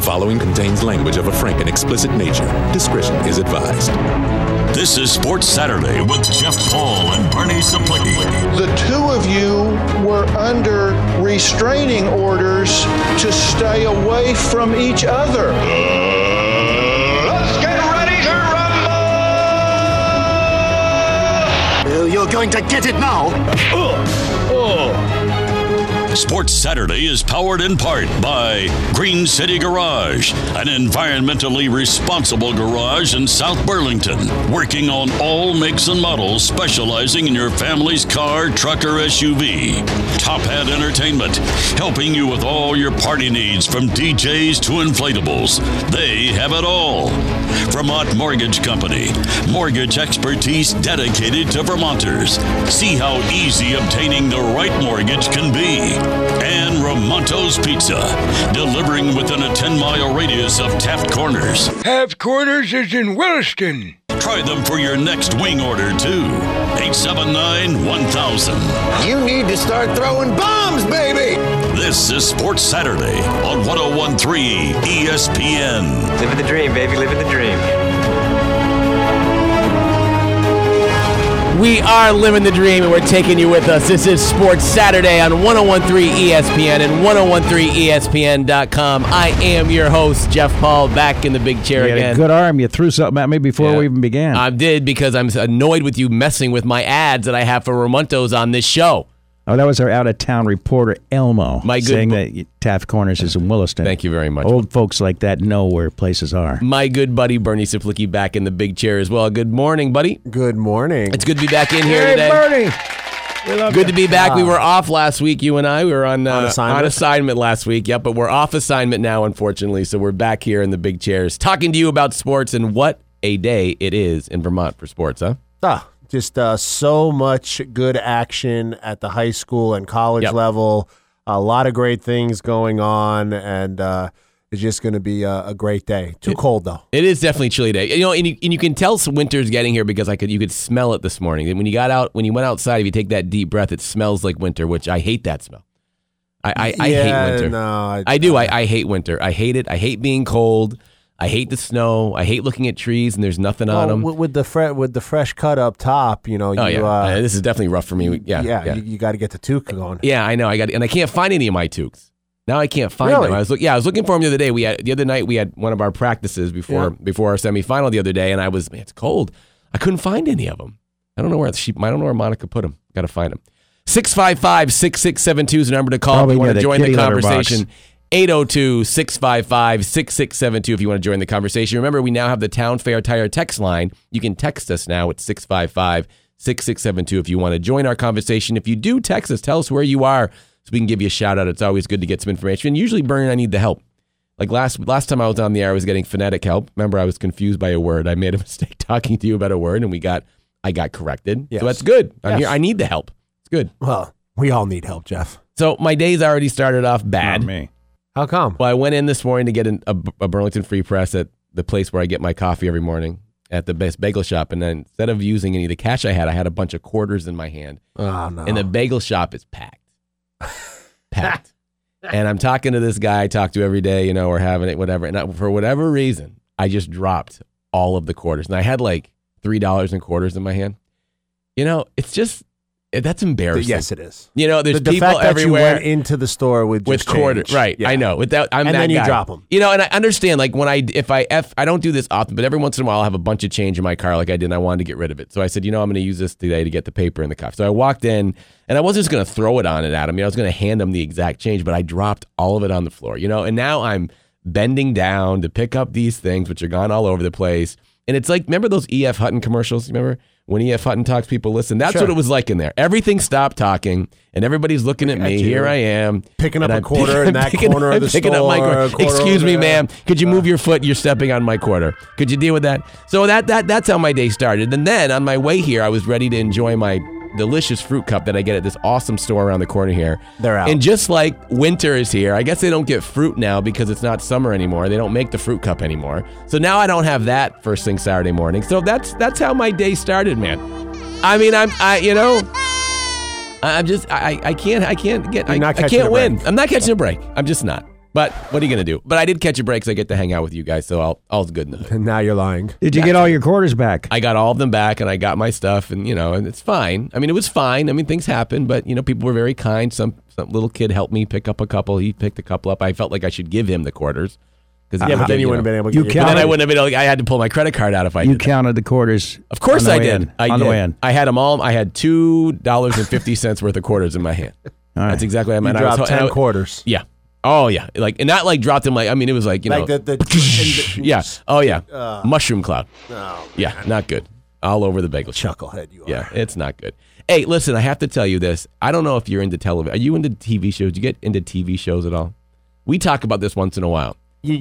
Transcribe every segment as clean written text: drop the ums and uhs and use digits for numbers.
following contains language of a frank and explicit nature. Discretion is advised. This is Sports Saturday with Jeff Paul and Bernie Saplicki. The two of you were under restraining orders to stay away from each other. Let's get ready to rumble! You're going to get it now. Sports Saturday is powered in part by Green City Garage, an environmentally responsible garage in South Burlington, working on all makes and models, specializing in your family's car, truck, or SUV. Top Hat Entertainment, helping you with all your party needs from DJs to inflatables. They have it all. Vermont Mortgage Company, mortgage expertise dedicated to Vermonters. See how easy obtaining the right mortgage can be. And Ramonto's Pizza, delivering within a 10-mile radius of Taft Corners. Taft Corners is in Williston. Try them for your next wing order, too. 879-1000. You need to start throwing bombs, baby! This is Sports Saturday on 101.3 ESPN. Living the dream, baby, living the dream. We are living the dream, and we're taking you with us. This is Sports Saturday on 101.3 ESPN and 101.3ESPN.com. I am your host, Jeff Paul, back in the big chair You again. had a good arm. You threw something at me before we even began. I did, because I'm annoyed with you messing with my ads that I have for Ramonto's on this show. Oh, that was our out-of-town reporter, Elmo, saying that Taft Corners is in Williston. Thank you very much. Old folks like that know where places are. My good buddy, Bernie Saplicki, back in the big chair as well. Good morning, buddy. Good morning. It's good to be back in here today. Bernie! We love Good you. to be back. We were off last week, you and I. We were on assignment last week, yep, but we're off assignment now, unfortunately, so we're back here in the big chairs talking to you about sports, and what a day it is in Vermont for sports, huh? Just so much good action at the high school and college level. A lot of great things going on, and it's just going to be a great day. Too cold, though. It is definitely a chilly day. You know, and you can tell winter's getting here because you could smell it this morning. When you went outside, if you take that deep breath, it smells like winter, which I hate that smell. I hate winter. No, I do. I hate winter. I hate it. I hate being cold. I hate the snow. I hate looking at trees and there's nothing on them. With the fresh cut up top, you know. This is definitely rough for me. Yeah. You got to get the toque going. Yeah, I know. And I can't find any of my toques. Now I can't find them. I was looking for them the other day. The other night we had one of our practices before our semifinal the other day, and it's cold. I couldn't find any of them. I don't know where Monica put them. Got to find them. 655-6672 is the number to call if you want to join the conversation. 802-655-6672 if you want to join the conversation. Remember, we now have the Town Fair Tire text line. You can text us now at 655-6672 if you want to join our conversation. If you do text us, tell us where you are so we can give you a shout out. It's always good to get some information. And usually, Bernie and I need the help. Like last time I was on the air, I was getting phonetic help. Remember, I was confused by a word. I made a mistake talking to you about a word, and I got corrected. Yes. So that's good. I'm here. I need the help. It's good. Well, we all need help, Jeff. So my day's already started off bad. Not me. How come? Well, I went in this morning to get a Burlington Free Press at the place where I get my coffee every morning at the Best Bagel Shop. And then instead of using any of the cash I had a bunch of quarters in my hand. Oh, no. And the bagel shop is packed. Packed. And I'm talking to this guy I talk to every day, we're having it, whatever. And for whatever reason, I just dropped all of the quarters. And I had like $3 in quarters in my hand. It's just... That's embarrassing. Yes, it is. There's the people fact that everywhere. You went into the store with quarters, right? Yeah. I know. I'm that and then you guy. Drop them. And I understand. Like when I don't do this often, but every once in a while I'll have a bunch of change in my car, like I did, and I wanted to get rid of it. So I said, I'm going to use this today to get the paper in the cuff. So I walked in, and I wasn't just going to throw it on it at him. I was going to hand him the exact change, but I dropped all of it on the floor. And now I'm bending down to pick up these things, which are gone all over the place. And it's like, remember those E.F. Hutton commercials? Remember? When E.F. Hutton talks, people listen. That's what it was like in there. Everything stopped talking, and everybody's looking at me. Here I am. Picking up a quarter in that corner of the store. Up my quarter. Excuse me, ma'am. Could you move your foot? You're stepping on my quarter. Could you deal with that? So that's how my day started. And then on my way here, I was ready to enjoy my delicious fruit cup that I get at this awesome store around the corner here. They're out. And just like winter is here, I guess they don't get fruit now because it's not summer anymore. They don't make the fruit cup anymore. So now I don't have that first thing Saturday morning. So that's how my day started, man. I mean, I can't win. I'm not catching a break. I'm just not. But what are you going to do? But I did catch a break, so I get to hang out with you guys, so all's good enough. And now you're lying. Did you get all your quarters back? I got all of them back, and I got my stuff, and and it's fine. I mean, it was fine. I mean, things happen, but people were very kind. Some little kid helped me pick up a couple. He picked a couple up. I felt like I should give him the quarters. But then you wouldn't have been able to get then I wouldn't have been able to, I had to pull my credit card out if I did. You counted the quarters. Of course I did. On the way in. I had them all. I had $2.50 worth of quarters in my hand. Right. That's exactly what I meant. You dropped 10 quarters. Yeah. Oh, yeah. And not dropped them it was like, like the yeah. Oh, yeah. Mushroom cloud. Oh, yeah, not good. All over the bagel. Chucklehead you are. Yeah, it's not good. Hey, listen, I have to tell you this. I don't know if you're into television. Are you into TV shows? Do you get into TV shows at all? We talk about this once in a while.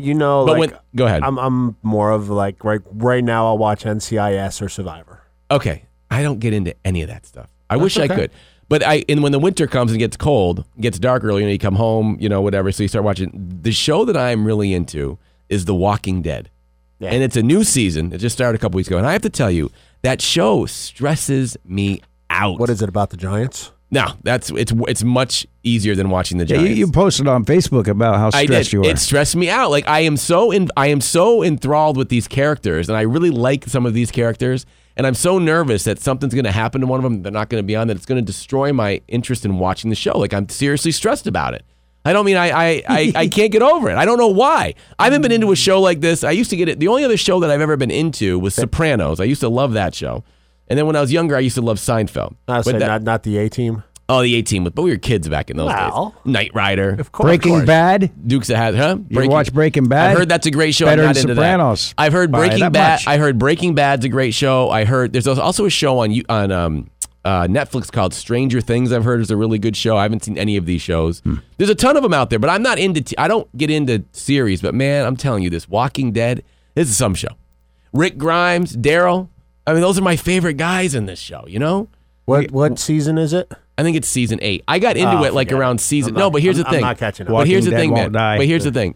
Go ahead. I'm more of right now I'll watch NCIS or Survivor. Okay. I don't get into any of that stuff. I wish I could. But when the winter comes and gets cold, gets dark early, you come home, whatever, so you start watching. The show that I'm really into is The Walking Dead. Yeah. And it's a new season. It just started a couple weeks ago. And I have to tell you, that show stresses me out. What is it about the Giants? No, it's much easier than watching the Giants. You posted on Facebook about how stressed you were. It stressed me out. Like I am so enthralled with these characters, and I really like some of these characters, and I'm so nervous that something's going to happen to one of them. They're not going to be on. That it's going to destroy my interest in watching the show. Like I'm seriously stressed about it. I don't mean I can't get over it. I don't know why. I haven't been into a show like this. I used to get it. The only other show that I've ever been into was Sopranos. I used to love that show. And then when I was younger, I used to love Seinfeld. Not the A-Team? Oh, the A-Team. But we were kids back in those days. Knight Rider. Of course. Breaking Bad? Dukes of Hazzard. Huh? You watch Breaking Bad? I've heard that's a great show. Better I'm not than into Sopranos. That. I've heard Breaking Bad. I heard Breaking Bad's a great show. I heard there's also a show on Netflix called Stranger Things. I've heard is a really good show. I haven't seen any of these shows. There's a ton of them out there, but I'm not into. I don't get into series. But man, I'm telling you, this Walking Dead, this is some show. Rick Grimes, Daryl. I mean, those are my favorite guys in this show. What season is it? I think it's season 8. I got into it around season. But here's the thing. I'm not catching up. But here's the thing, man. But here's the thing.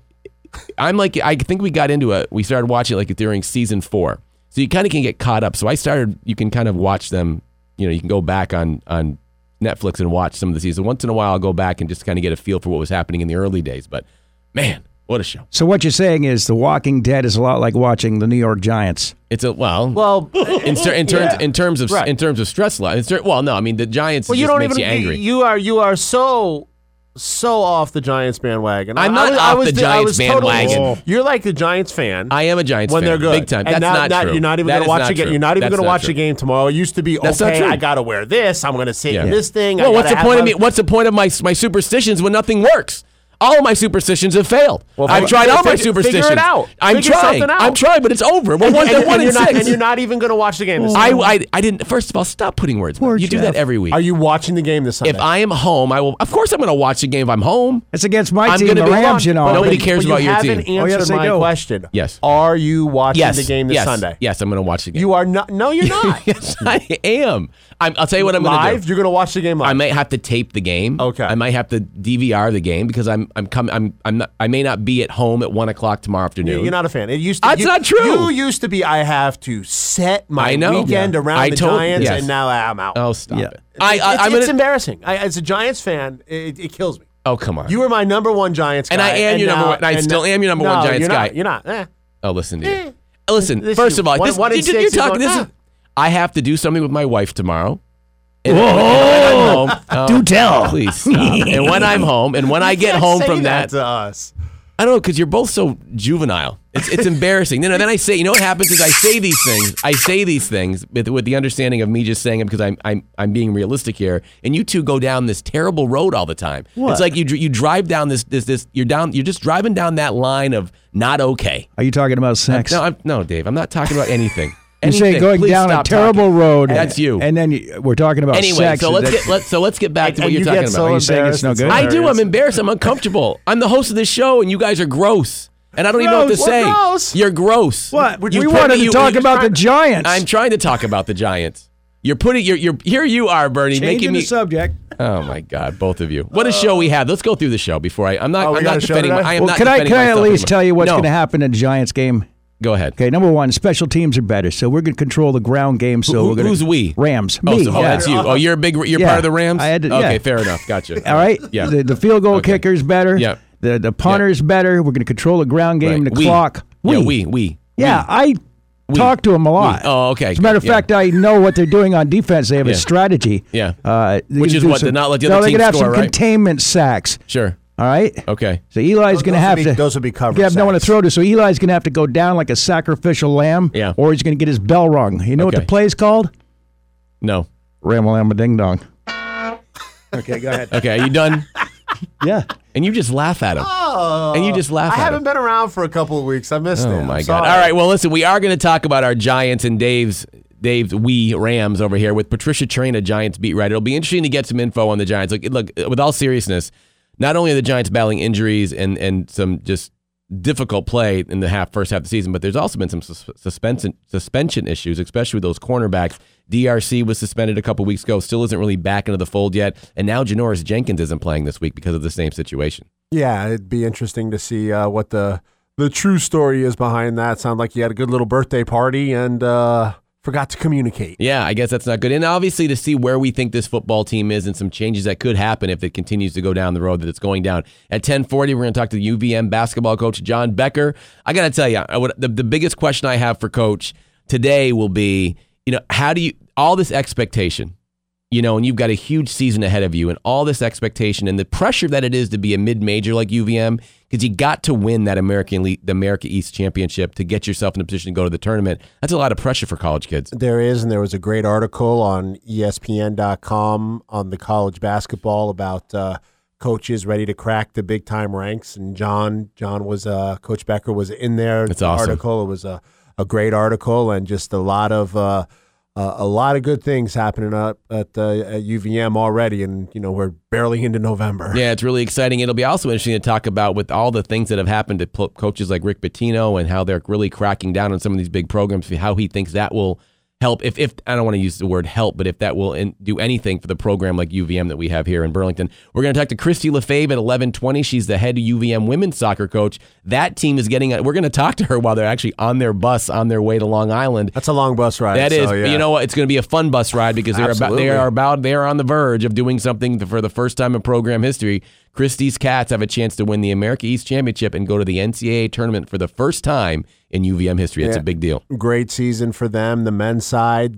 I think we got into it. We started watching it during season 4, so you kind of can get caught up. So you can kind of watch them. You can go back on Netflix and watch some of the seasons. Once in a while, I'll go back and just kind of get a feel for what was happening in the early days. But man, what a show! So what you're saying is The Walking Dead is a lot like watching the New York Giants. It's in terms of stress level. Well, no, I mean the Giants just makes you angry. You are so off the Giants bandwagon. I'm not off the Giants bandwagon. You're like the Giants fan. I am a Giants fan. When they're good, big time. That's not true. You're not even going to watch again. You're not even going to watch the game tomorrow. It used to be I got to wear this. I'm going to sit in this thing. Well, what's the point of me? What's the point of my superstitions when nothing works? All of my superstitions have failed. I've tried all my superstitions. Figure it out. I'm trying, but it's over. We're 1-6. And you're not even going to watch the game this Sunday. I didn't. First of all, stop putting words. You do that every week. Are you watching the game this Sunday? If I am home, I will. Of course, I'm going to watch the game if I'm home. It's against my team, the Rams. Nobody cares about your team. You haven't answered my question. Yes. Are you watching the game this Sunday? Yes, I'm going to watch the game. You are not. No, you're not. Yes, I am. I'll tell you what I'm going to do. Live? You're going to watch the game live? I might have to tape the game. Okay. I might have to DVR the game because I may not be at home at 1:00 tomorrow afternoon. You're not a fan. It used to. That's not true. You used to be. I have to set my weekend around the Giants, and now I'm out. Oh, stop it! It's embarrassing. As a Giants fan, it kills me. Oh, come on! You were my number one Giants guy, and I am your number one. I still am your number one Giants guy. You're not. Oh, listen to you. Listen. First of all, you're talking. I have to do something with my wife tomorrow. And when I'm home, do tell. Please stop. And when I'm home, and when I get home from that to us. I don't know, because you're both so juvenile. It's embarrassing. Then I say, what happens is I say these things with the understanding of me just saying them because I'm being realistic here, and you two go down this terrible road all the time. What? It's like you drive down this you're just driving down that line of not okay. Are you talking about sex? No, Dave, I'm not talking about anything. You say going down a terrible road. That's you. And then we're talking about sex. So let's get back to what you're talking about. Are you saying it's no good? I do. I'm embarrassed. I'm uncomfortable. I'm the host of this show, and you guys are gross. And I don't even know what to say. Gross. You're gross. What? We wanted to talk about the Giants. I'm trying to talk about the Giants. You're putting here you are, Bernie, making me the subject. Oh my God, both of you. What a show we have. Let's go through the show before I'm not defending. Can I at least tell you what's going to happen in the Giants game? Go ahead. Okay, number one, special teams are better, so we're going to control the ground game. So we're going who's we? Rams. Me. Oh, that's you. Oh, you're part of the Rams. I had to, okay, fair enough. Gotcha. All right. Yeah. The field goal kicker's better. Yeah. The punter's better. We're going to control the ground game, the clock. I talk to them a lot. Oh, okay. As a matter of fact, I know what they're doing on defense. They have a strategy. Yeah. Which is what? To not let the other team score, right? They're going to have some containment sacks. Sure. All right? Okay. So Eli's going to have to... Those will be covered. You have no one to throw to, so Eli's going to have to go down like a sacrificial lamb, or he's going to get his bell rung. You know what the play's called? No. Ram-a-lam-a-ding-dong. Okay, go ahead. Okay, are you done? Yeah. And you just laugh at him. Oh. And you just laugh at him. I haven't been around for a couple of weeks. I missed it. Oh, my God. All right, well, listen, we are going to talk about our Giants and Dave's Rams over here with Patricia Train, a Giants beat writer. It'll be interesting to get some info on the Giants. Look, with all seriousness, not only are the Giants battling injuries and some just difficult play in the first half of the season, but there's also been some suspension issues, especially with those cornerbacks. DRC was suspended a couple weeks ago, still isn't really back into the fold yet, and now Janoris Jenkins isn't playing this week because of the same situation. Yeah, it'd be interesting to see what the true story is behind that. Sound like you had a good little birthday party and forgot to communicate. Yeah, I guess that's not good. And obviously to see where we think this football team is and some changes that could happen if it continues to go down the road that it's going down. At 10:40, we're going to talk to the UVM basketball coach, John Becker. I got to tell you, the biggest question I have for Coach today will be, how do you, all this expectation, and you've got a huge season ahead of you and all this expectation and the pressure that it is to be a mid-major like UVM, because you got to win that the America East Championship to get yourself in a position to go to the tournament. That's a lot of pressure for college kids. There is, and there was a great article on ESPN.com on the college basketball about coaches ready to crack the big-time ranks, and John was Coach Becker was in there. That's awesome. Article. It was a great article and just a lot of good things happening up at UVM already, and we're barely into November. Yeah, it's really exciting. It'll be also interesting to talk about with all the things that have happened to coaches like Rick Pitino and how they're really cracking down on some of these big programs, how he thinks that will help, if I don't want to use the word help, but if that will do anything for the program like UVM that we have here in Burlington. We're going to talk to Christy Lefebvre at 11:20. She's the head of UVM women's soccer coach. That team is we're going to talk to her while they're actually on their bus on their way to Long Island. That's a long bus ride. That is. Yeah. But you know what? It's going to be a fun bus ride because they are on the verge of doing something for the first time in program history. Christy's Cats have a chance to win the America East Championship and go to the NCAA tournament for the first time in UVM history. It's a big deal. Great season for them. The men's side,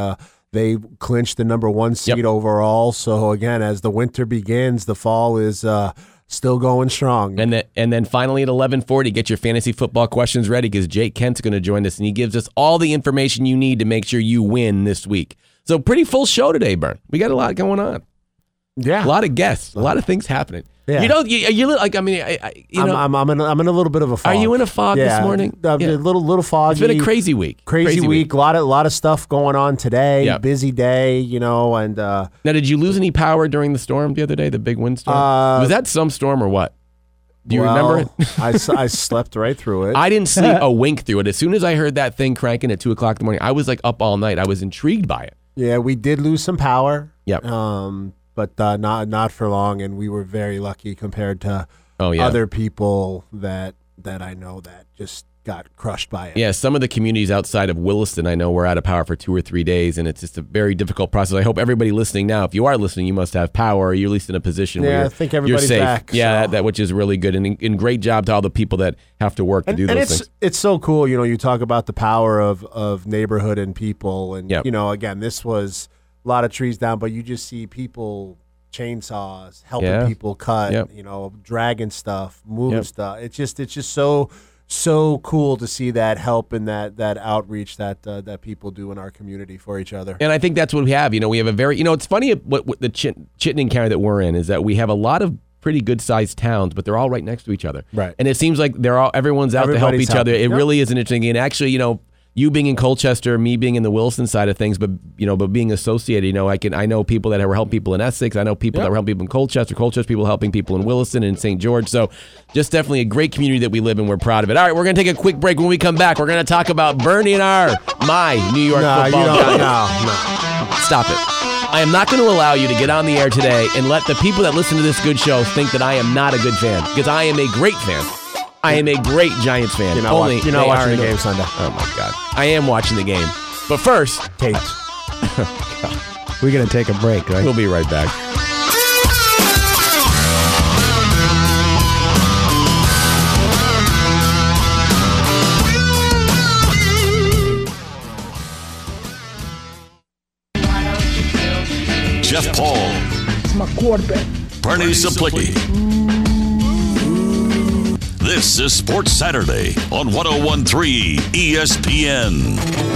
they clinched the number 1 seed overall. So again, as the winter begins, the fall is still going strong. And then finally at 11:40, get your fantasy football questions ready because Jake Kent's going to join us and he gives us all the information you need to make sure you win this week. So pretty full show today, Bern. We got a lot going on. Yeah, a lot of guests, a lot of things happening. Yeah. You like. I mean, I'm in a little bit of a fog. Are you in a fog this morning? A little foggy. It's been a crazy week. Crazy week. A lot of stuff going on today. Yep. Busy day. And now, did you lose any power during the storm the other day? The big windstorm. Was that some storm or what? Do you remember it? I slept right through it. I didn't sleep a wink through it. As soon as I heard that thing cranking at 2:00 in the morning, I was like up all night. I was intrigued by it. Yeah, we did lose some power. Yep. But not for long, and we were very lucky compared to other people that I know that just got crushed by it. Yeah, some of the communities outside of Williston, I know, were out of power for 2 or 3 days, and it's just a very difficult process. I hope everybody listening now, if you are listening, you must have power, or you're at least in a position where I think everybody's you're safe. Back. Yeah, that which is really good, and great job to all the people that have to work to do those things. It's so cool, you talk about the power of neighborhood and people, and again, this was a lot of trees down, but you just see people, chainsaws, helping people cut, dragging stuff, moving stuff. It's just so cool to see that help and that outreach that people do in our community for each other. And I think that's what we have. We have a very, it's funny what the Chittenden County that we're in is that we have a lot of pretty good sized towns, but they're all right next to each other. Right. And it seems like everyone's out to help each other. It really is an interesting. And actually, you being in Colchester, me being in the Williston side of things, but being associated, I know people that were helping people in Essex. I know people that were helping people in Colchester people helping people in Williston and St. George. So just definitely a great community that we live in. We're proud of it. All right, we're going to take a quick break. When we come back, we're going to talk about Bernie and my New York football Giants. No. Stop it. I am not going to allow you to get on the air today and let the people that listen to this good show think that I am not a good fan, because I am a great fan. I am a great Giants fan. You're not watching the game Sunday. Oh, my God. I am watching the game. But first, Tate. We're going to take a break, right? We'll be right back. That's my quarterback. Bernie Saplicki. This is Sports Saturday on 101.3 ESPN.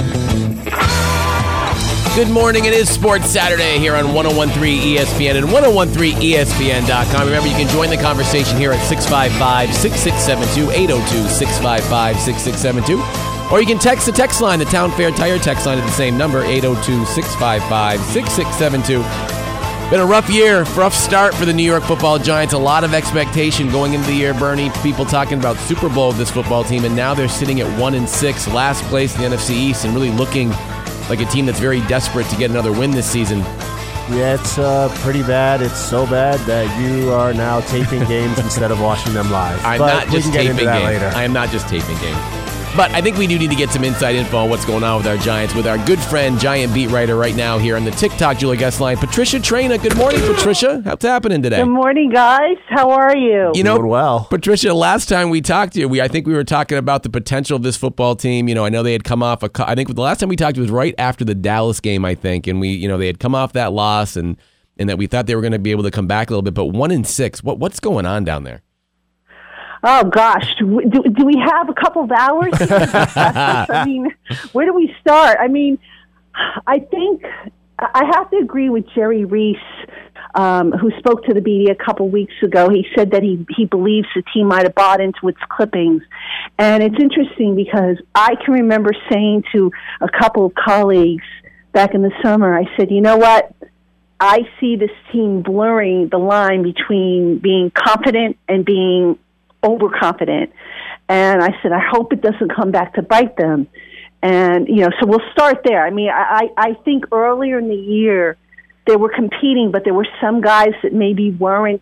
Good morning. It is Sports Saturday here on 101.3 ESPN and 101.3ESPN.com. Remember, you can join the conversation here at 655-6672, 802-655-6672. Or you can text the text line, the Town Fair Tire text line at the same number, 802-655-6672. Been a rough year, rough start for the New York Football Giants. A lot of expectation going into the year, Bernie. People talking about Super Bowl of this football team, and now they're sitting at 1-6, last place in the NFC East, and really looking like a team that's very desperate to get another win this season. Yeah, it's pretty bad. It's so bad that you are now taping games instead of watching them live. I'm not just taping games. I am not just taping games. But I think we do need to get some inside info on what's going on with our Giants with our good friend, Giant beat writer right now here on the TikTok Julia guest line, Patricia Traina. Good morning, Patricia. What's happening today? Good morning, guys. How are you? Doing well. Patricia, last time we talked to you, I think we were talking about the potential of this football team. I know they had come off I think the last time we talked was right after the Dallas game, I think, and they had come off that loss and that we thought they were going to be able to come back a little bit, but 1-6. What's going on down there? Oh, gosh. Do we have a couple of hours? I mean, where do we start? I mean, I think I have to agree with Jerry Reese, who spoke to the media a couple of weeks ago. He said that he believes the team might have bought into its clippings. And it's interesting because I can remember saying to a couple of colleagues back in the summer, I said, you know what? I see this team blurring the line between being confident and being overconfident. And I said, I hope it doesn't come back to bite them. And, so we'll start there. I mean, I think earlier in the year they were competing, but there were some guys that maybe weren't,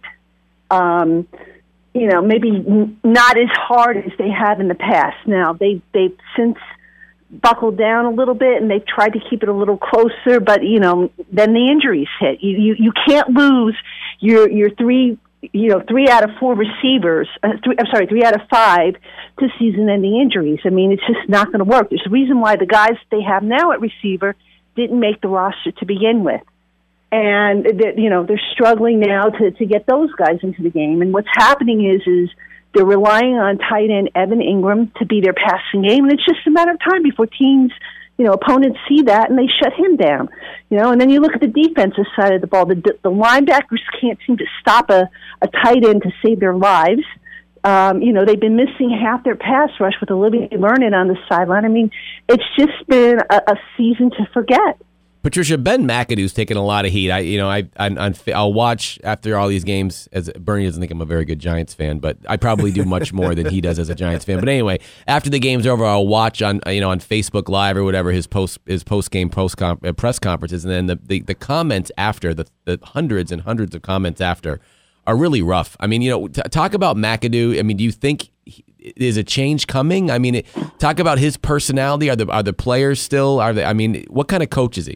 maybe not as hard as they have in the past. Now, they've since buckled down a little bit and they've tried to keep it a little closer, but, then the injuries hit. You can't lose your three out of 4 receivers, 3 out of 5 to season-ending injuries. I mean, it's just not going to work. There's a reason why the guys they have now at receiver didn't make the roster to begin with. And, they're struggling now to get those guys into the game. And what's happening is they're relying on tight end Evan Ingram to be their passing game. And it's just a matter of time before teams, opponents see that and they shut him down. And then you look at the defensive side of the ball. The linebackers can't seem to stop a tight end to save their lives. They've been missing half their pass rush with Olivia Vernon on the sideline. I mean, it's just been a season to forget. Patricia, Ben McAdoo's taking a lot of heat. I'll watch after all these games. As Bernie doesn't think I'm a very good Giants fan, but I probably do much more than he does as a Giants fan. But anyway, after the game's over, I'll watch on Facebook Live or whatever his press conferences, and then the comments after the hundreds and hundreds of comments after are really rough. I mean, talk about McAdoo. I mean, do you think is a change coming? I mean, talk about his personality. Are the players still? What kind of coach is he?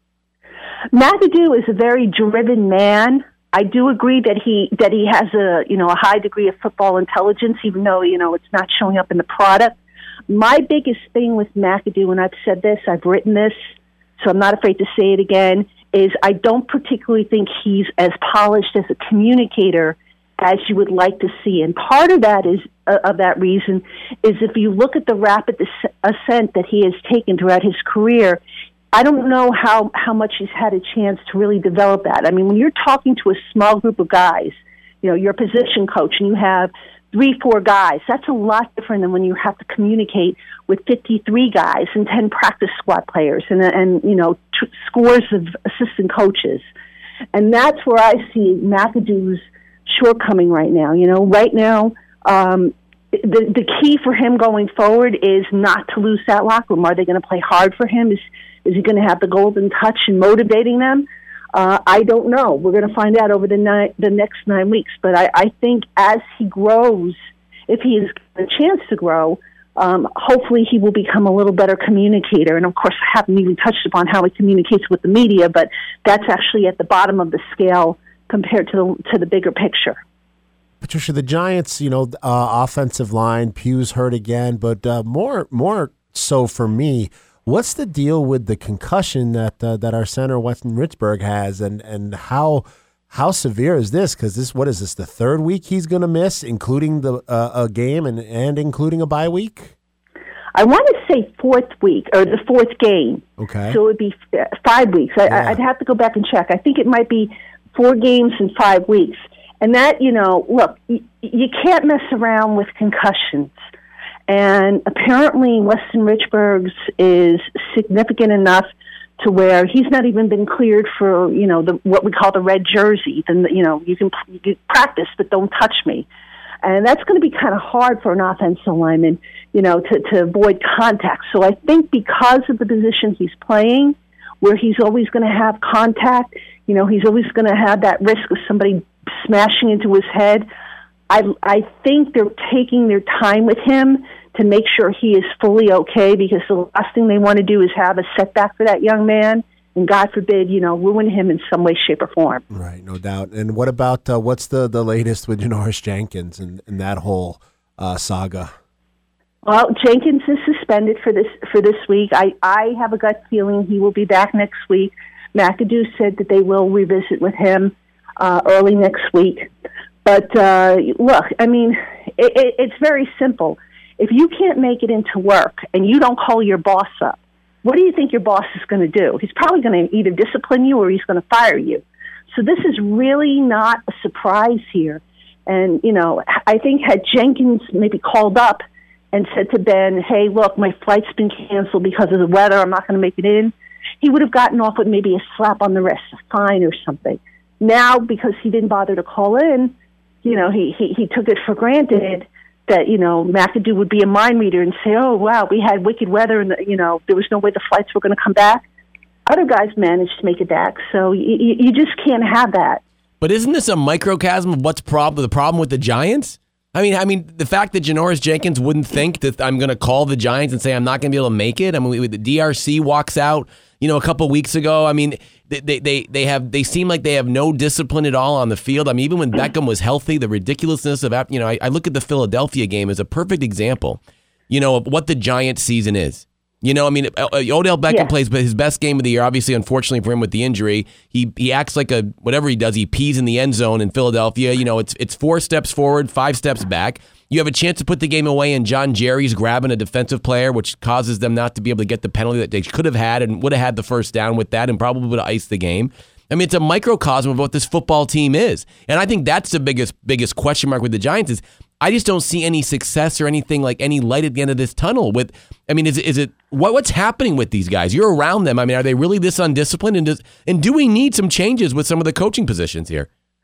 McAdoo is a very driven man. I do agree that he has a high degree of football intelligence, even though it's not showing up in the product. My biggest thing with McAdoo, and I've said this, I've written this, so I'm not afraid to say it again, is I don't particularly think he's as polished as a communicator as you would like to see. And part of that is of that reason is if you look at the rapid ascent that he has taken throughout his career, I don't know how much he's had a chance to really develop that. I mean, when you're talking to a small group of guys, you're a position coach and you have 3-4 guys, that's a lot different than when you have to communicate with 53 guys and 10 practice squad players and scores of assistant coaches. And that's where I see McAdoo's shortcoming right now. Right now, the key for him going forward is not to lose that locker room. Are they going to play hard for him? Is he going to have the golden touch in motivating them? I don't know. We're going to find out over the next 9 weeks. But I think as he grows, if he has a chance to grow, hopefully he will become a little better communicator. And, of course, I haven't even touched upon how he communicates with the media, but that's actually at the bottom of the scale compared to the bigger picture. Patricia, the Giants, offensive line, Pugh's hurt again, but more so for me, what's the deal with the concussion that our center Weston Richburg has, and how How severe is this? Because what is this, the third week he's going to miss, including a game and including a bye week? I want to say fourth week, or the fourth game. Okay. So it would be 5 weeks. I'd have to go back and check. I think it might be 4 games in 5 weeks. And that, look, you can't mess around with concussions. And apparently Weston Richburg's is significant enough to where he's not even been cleared for, what we call the red jersey. Then, you can practice, but don't touch me. And that's going to be kind of hard for an offensive lineman, to avoid contact. So I think because of the position he's playing, where he's always going to have contact, he's always going to have that risk of somebody smashing into his head. I think they're taking their time with him to make sure he is fully okay, because the last thing they want to do is have a setback for that young man, and God forbid, ruin him in some way, shape, or form. Right, no doubt. And what about what's the latest with Janoris Jenkins and that whole saga? Well, Jenkins is suspended for this week. I have a gut feeling he will be back next week. McAdoo said that they will revisit with him early next week. But look, I mean, it's very simple. If you can't make it into work and you don't call your boss up, what do you think your boss is going to do? He's probably going to either discipline you or he's going to fire you. So this is really not a surprise here. And, I think had Jenkins maybe called up and said to Ben, hey, look, my flight's been canceled because of the weather, I'm not going to make it in, he would have gotten off with maybe a slap on the wrist, a fine or something. Now, because he didn't bother to call in, he took it for granted that, McAdoo would be a mind reader and say, oh, wow, we had wicked weather and, there was no way the flights were going to come back. Other guys managed to make it back, so you just can't have that. But isn't this a microcosm of what's the problem with the Giants? I mean, the fact that Janoris Jenkins wouldn't think that I'm going to call the Giants and say I'm not going to be able to make it. I mean, the DRC walks out, a couple of weeks ago. I mean, they seem like they have no discipline at all on the field. I mean, even when Beckham was healthy, the ridiculousness of, I look at the Philadelphia game as a perfect example, of what the Giants season is. Odell Beckham plays his best game of the year, obviously, unfortunately for him with the injury. He acts like whatever he does, he pees in the end zone in Philadelphia. It's 4 steps forward, 5 steps back. You have a chance to put the game away, and John Jerry's grabbing a defensive player, which causes them not to be able to get the penalty that they could have had and would have had the first down with that and probably would have iced the game. I mean, it's a microcosm of what this football team is. And I think that's the biggest question mark with the Giants is I just don't see any success or anything like any light at the end of this tunnel. Is it what's happening with these guys? You're around them. I mean, are they really this undisciplined? And do we need some changes with some of the coaching positions here?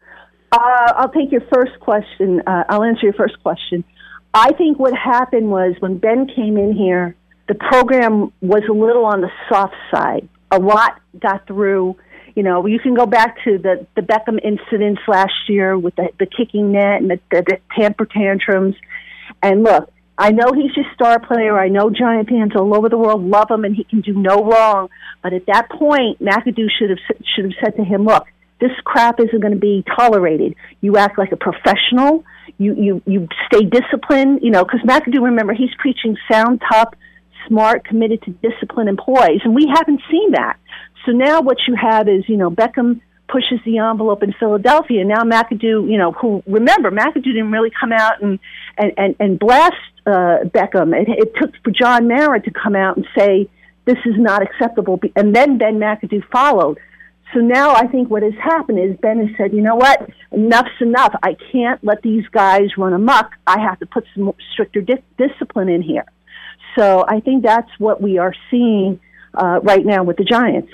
I'll take your first question. I'll answer your first question. I think what happened was when Ben came in here, the program was a little on the soft side. A lot got through. You can go back to the Beckham incidents last year with the kicking net and the temper tantrums. And look, I know he's your star player. I know Giant fans all over the world love him, and he can do no wrong. But at that point, McAdoo should have said to him, look, this crap isn't going to be tolerated. You act like a professional. You stay disciplined, because McAdoo, remember, he's preaching sound, tough, smart, committed to discipline employees, and we haven't seen that. So now what you have is, Beckham pushes the envelope in Philadelphia. Now McAdoo, who, remember, McAdoo didn't really come out and blast Beckham. It took for John Mara to come out and say, this is not acceptable, and then Ben McAdoo followed. So now I think what has happened is Ben has said, you know what, enough's enough. I can't let these guys run amok. I have to put some stricter discipline in here. So I think that's what we are seeing right now with the Giants.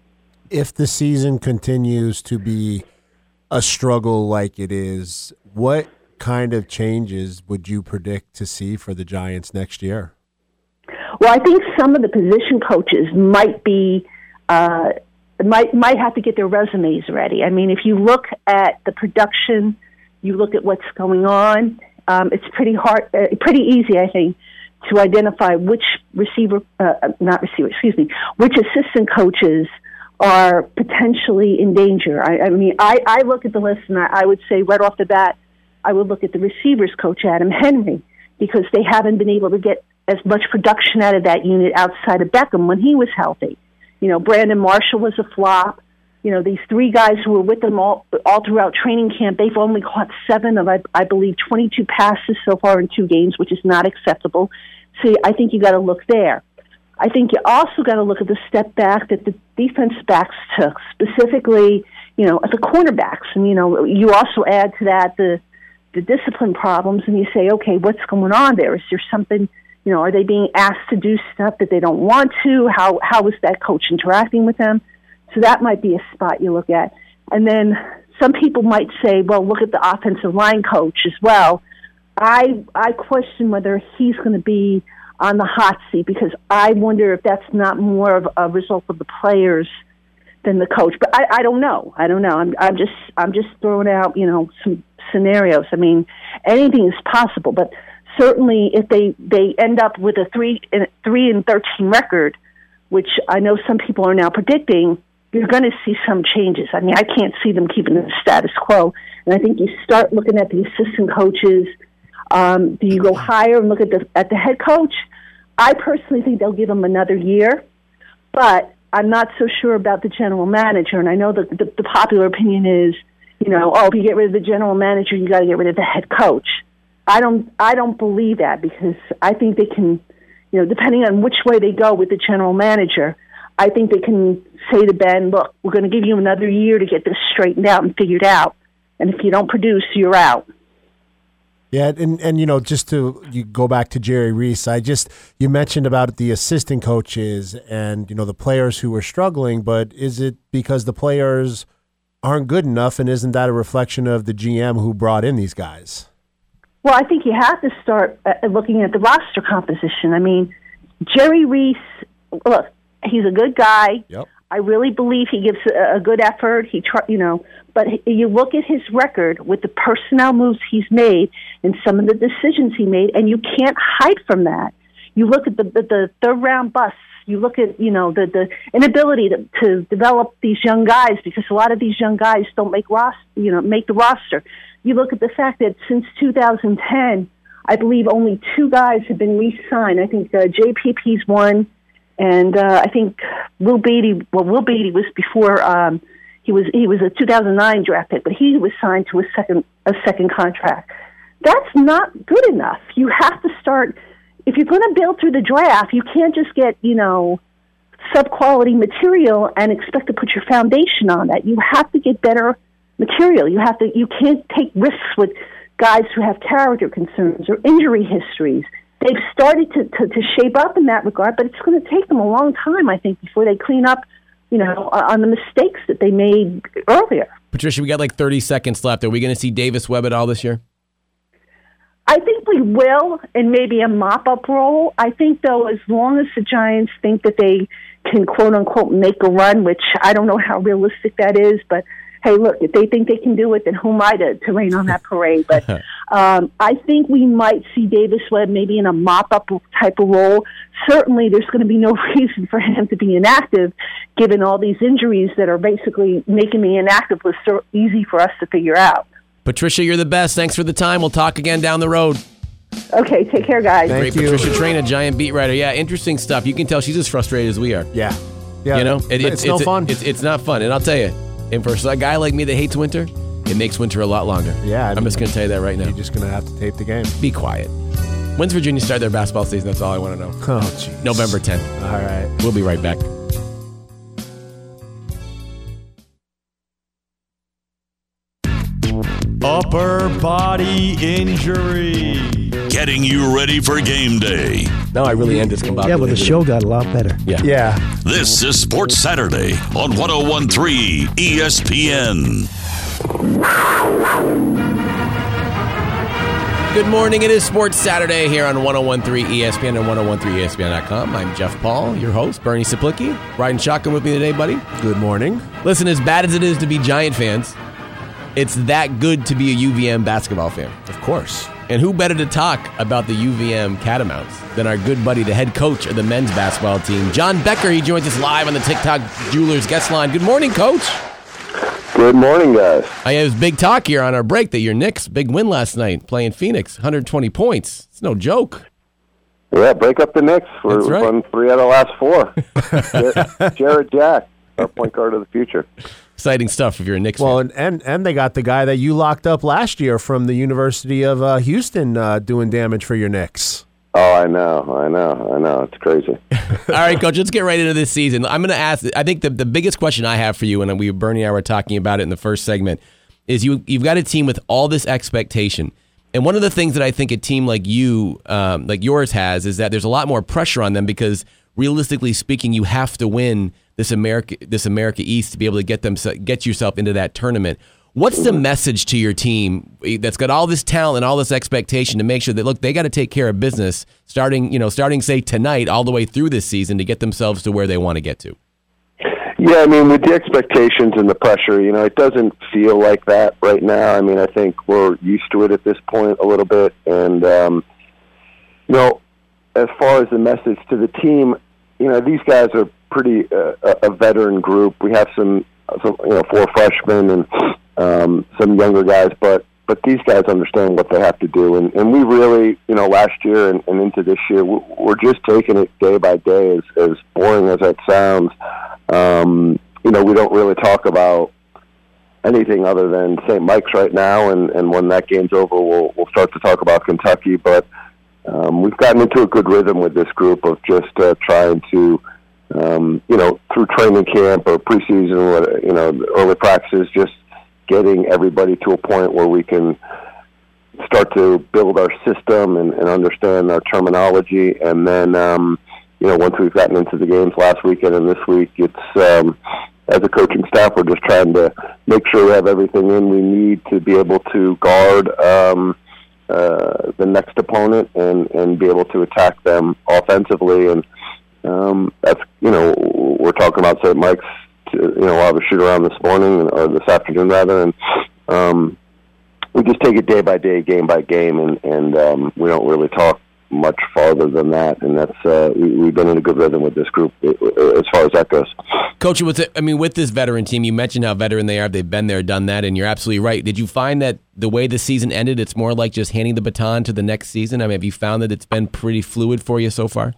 If the season continues to be a struggle like it is, what kind of changes would you predict to see for the Giants next year? Well, I think some of the position coaches might be might have to get their resumes ready. I mean, if you look at the production, you look at what's going on, it's pretty easy, I think, to identify which which assistant coaches are potentially in danger. I look at the list and I would say right off the bat, I would look at the receivers coach, Adam Henry, because they haven't been able to get as much production out of that unit outside of Beckham when he was healthy. Brandon Marshall was a flop. these 3 guys who were with them all throughout training camp, they've only caught 7 of, I believe, 22 passes so far in 2 games, which is not acceptable. So I think you got to look there. I think you also got to look at the step back that the defense backs took, specifically, at the cornerbacks. And, you also add to that the discipline problems, and you say, okay, what's going on there? Is there something, are they being asked to do stuff that they don't want to? How is that coach interacting with them? So that might be a spot you look at. And then some people might say, well, look at the offensive line coach as well. I question whether he's going to be on the hot seat, because I wonder if that's not more of a result of the players than the coach. But I don't know. I'm just throwing out, some scenarios. I mean, anything is possible, but certainly if they end up with a 3-13 record, which I know some people are now predicting, you're going to see some changes. I mean, I can't see them keeping the status quo. And I think you start looking at the assistant coaches. Do you go higher and look at the head coach? I personally think they'll give him another year, but I'm not so sure about the general manager. And I know that the popular opinion is, if you get rid of the general manager, you got to get rid of the head coach. I don't believe that, because I think they can, depending on which way they go with the general manager, I think they can say to Ben, look, we're going to give you another year to get this straightened out and figured out. And if you don't produce, you're out. Yeah, and just you go back to Jerry Reese, you mentioned about the assistant coaches and, the players who were struggling, but is it because the players aren't good enough, and isn't that a reflection of the GM who brought in these guys? Well, I think you have to start looking at the roster composition. I mean, Jerry Reese, look, he's a good guy. Yep. I really believe he gives a good effort. But you look at his record with the personnel moves he's made and some of the decisions he made, and you can't hide from that. You look at the third-round busts. You look at the inability to develop these young guys, because a lot of these young guys don't make the roster. You look at the fact that since 2010, I believe only 2 guys have been re-signed. I think JPP's one. And I think Will Beatty was before he was a 2009 draft pick, but he was signed to a second contract. That's not good enough. You have to start, if you're going to build through the draft, you can't just get, sub-quality material and expect to put your foundation on that. You have to get better material. You can't take risks with guys who have character concerns or injury histories. They've started to shape up in that regard, but it's going to take them a long time, I think, before they clean up, on the mistakes that they made earlier. Patricia, we got like 30 seconds left. Are we going to see Davis Webb at all this year? I think we will, in maybe a mop-up role. I think, though, as long as the Giants think that they can, quote-unquote, make a run, which I don't know how realistic that is, but hey, look, if they think they can do it, then who am I to rain on that parade? But I think we might see Davis Webb maybe in a mop-up type of role. Certainly there's going to be no reason for him to be inactive, given all these injuries that are basically making me inactive was so easy for us to figure out. Patricia, you're the best. Thanks for the time. We'll talk again down the road. Okay, take care, guys. Great, Patricia Traina, Giant beat writer. Yeah, interesting stuff. You can tell she's as frustrated as we are. Yeah. It's no fun. It's not fun. And I'll tell you, and for a guy like me that hates winter, it makes winter a lot longer. Yeah. I'm just going to tell you that right now. You're just going to have to tape the game. Be quiet. When's Virginia start their basketball season? That's all I want to know. Oh, jeez. November 10th. All right. We'll be right back. Upper body injury. Getting you ready for game day. No, I really am discombobulated. Yeah, but the show got a lot better. Yeah. This is Sports Saturday on 101.3 ESPN. Good morning. It is Sports Saturday here on 101.3 ESPN and 101.3ESPN.com. I'm Jeff Paul, your host, Bernie Saplicki. Riding shotgun with me today, buddy. Good morning. Listen, as bad as it is to be Giant fans, it's that good to be a UVM basketball fan. Of course. And who better to talk about the UVM Catamounts than our good buddy, the head coach of the men's basketball team, John Becker. He joins us live on the TikTok Jewelers guest line. Good morning, Coach. Good morning, guys. I was big talk here on our break that your Knicks, big win last night, playing Phoenix, 120 points. It's no joke. Yeah, break up the Knicks. We've won 3 out of the last 4. Jared Jack. our point guard of the future. Exciting stuff if you're a Knicks fan. Well, and they got the guy that you locked up last year from the University of Houston doing damage for your Knicks. Oh, I know. It's crazy. All right, Coach, let's get right into this season. I'm going to ask, I think the biggest question I have for you, and Bernie and I were talking about it in the first segment, is you've got a team with all this expectation. And one of the things that I think a team like you, like yours has, is that there's a lot more pressure on them because realistically speaking, you have to win this America East to be able to get yourself into that tournament. What's the message to your team that's got all this talent and all this expectation to make sure that, look, they got to take care of business starting say tonight all the way through this season to get themselves to where they want to get to? Yeah, I mean, with the expectations and the pressure, it doesn't feel like that right now. I mean, I think we're used to it at this point a little bit. And, as far as the message to the team, these guys are pretty a veteran group. We have some 4 freshmen and some younger guys, but these guys understand what they have to do. And we really, last year and into this year, we're just taking it day by day, as boring as that sounds. We don't really talk about anything other than St. Mike's right now, and when that game's over, we'll start to talk about Kentucky. But we've gotten into a good rhythm with this group of just trying to, through training camp or preseason, early practices, just getting everybody to a point where we can start to build our system and understand our terminology. And then, once we've gotten into the games last weekend and this week, it's, as a coaching staff, we're just trying to make sure we have everything in we need to be able to guard the next opponent and be able to attack them offensively. And that's, we're talking about St. Mike's. We'll have a shoot around this morning or this afternoon rather, and we just take it day by day, game by game, and we don't really talk much farther than that. And that's we've been in a good rhythm with this group as far as that goes. Coach, with this veteran team, you mentioned how veteran they are. They've been there, done that, and you're absolutely right. Did you find that the way the season ended, it's more like just handing the baton to the next season? I mean, have you found that it's been pretty fluid for you so far?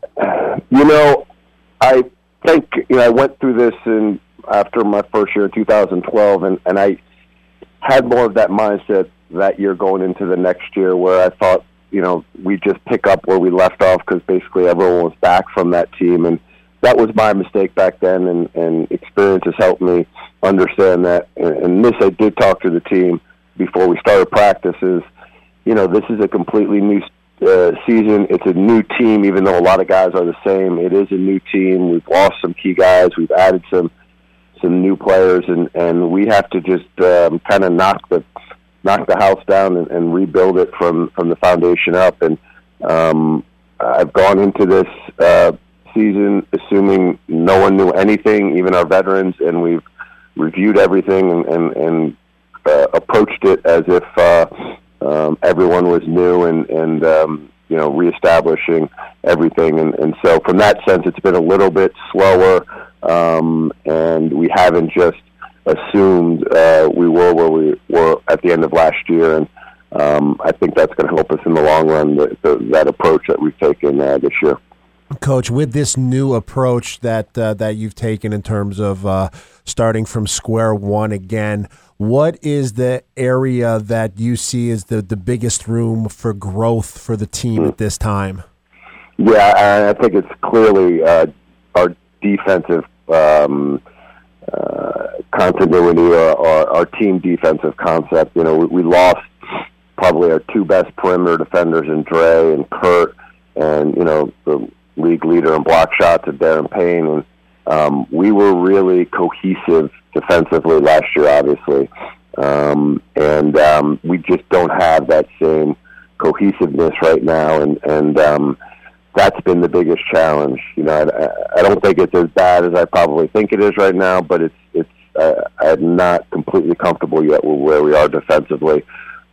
I think I went through this after my first year in 2012, and I had more of that mindset that year going into the next year, where I thought, we just pick up where we left off because basically everyone was back from that team, and that was my mistake back then, and experience has helped me understand that. And this, I did talk to the team before we started practices. This is a completely new season. It's a new team, even though a lot of guys are the same. It is a new team. We've lost some key guys. We've added some new players, and we have to just kind of knock the house down and rebuild it from the foundation up. And I've gone into this season assuming no one knew anything, even our veterans, and we've reviewed everything and approached it as if everyone was new and reestablishing everything. And so from that sense, it's been a little bit slower, and we haven't just assumed we were where we were at the end of last year. And I think that's going to help us in the long run, that approach that we've taken this year. Coach, with this new approach that you've taken in terms of starting from square one again, what is the area that you see as the biggest room for growth for the team at this time? Yeah, I think it's clearly our defensive continuity or our team defensive concept. We lost probably our 2 best perimeter defenders in Dre and Kurt, and the league leader in block shots at Darren Payne, and we were really cohesive defensively last year, obviously, and we just don't have that same cohesiveness right now, and that's been the biggest challenge. I don't think it's as bad as I probably think it is right now, but I'm not completely comfortable yet with where we are defensively.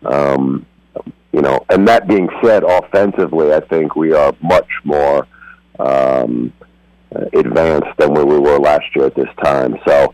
And that being said, offensively, I think we are much more advanced than where we were last year at this time. So,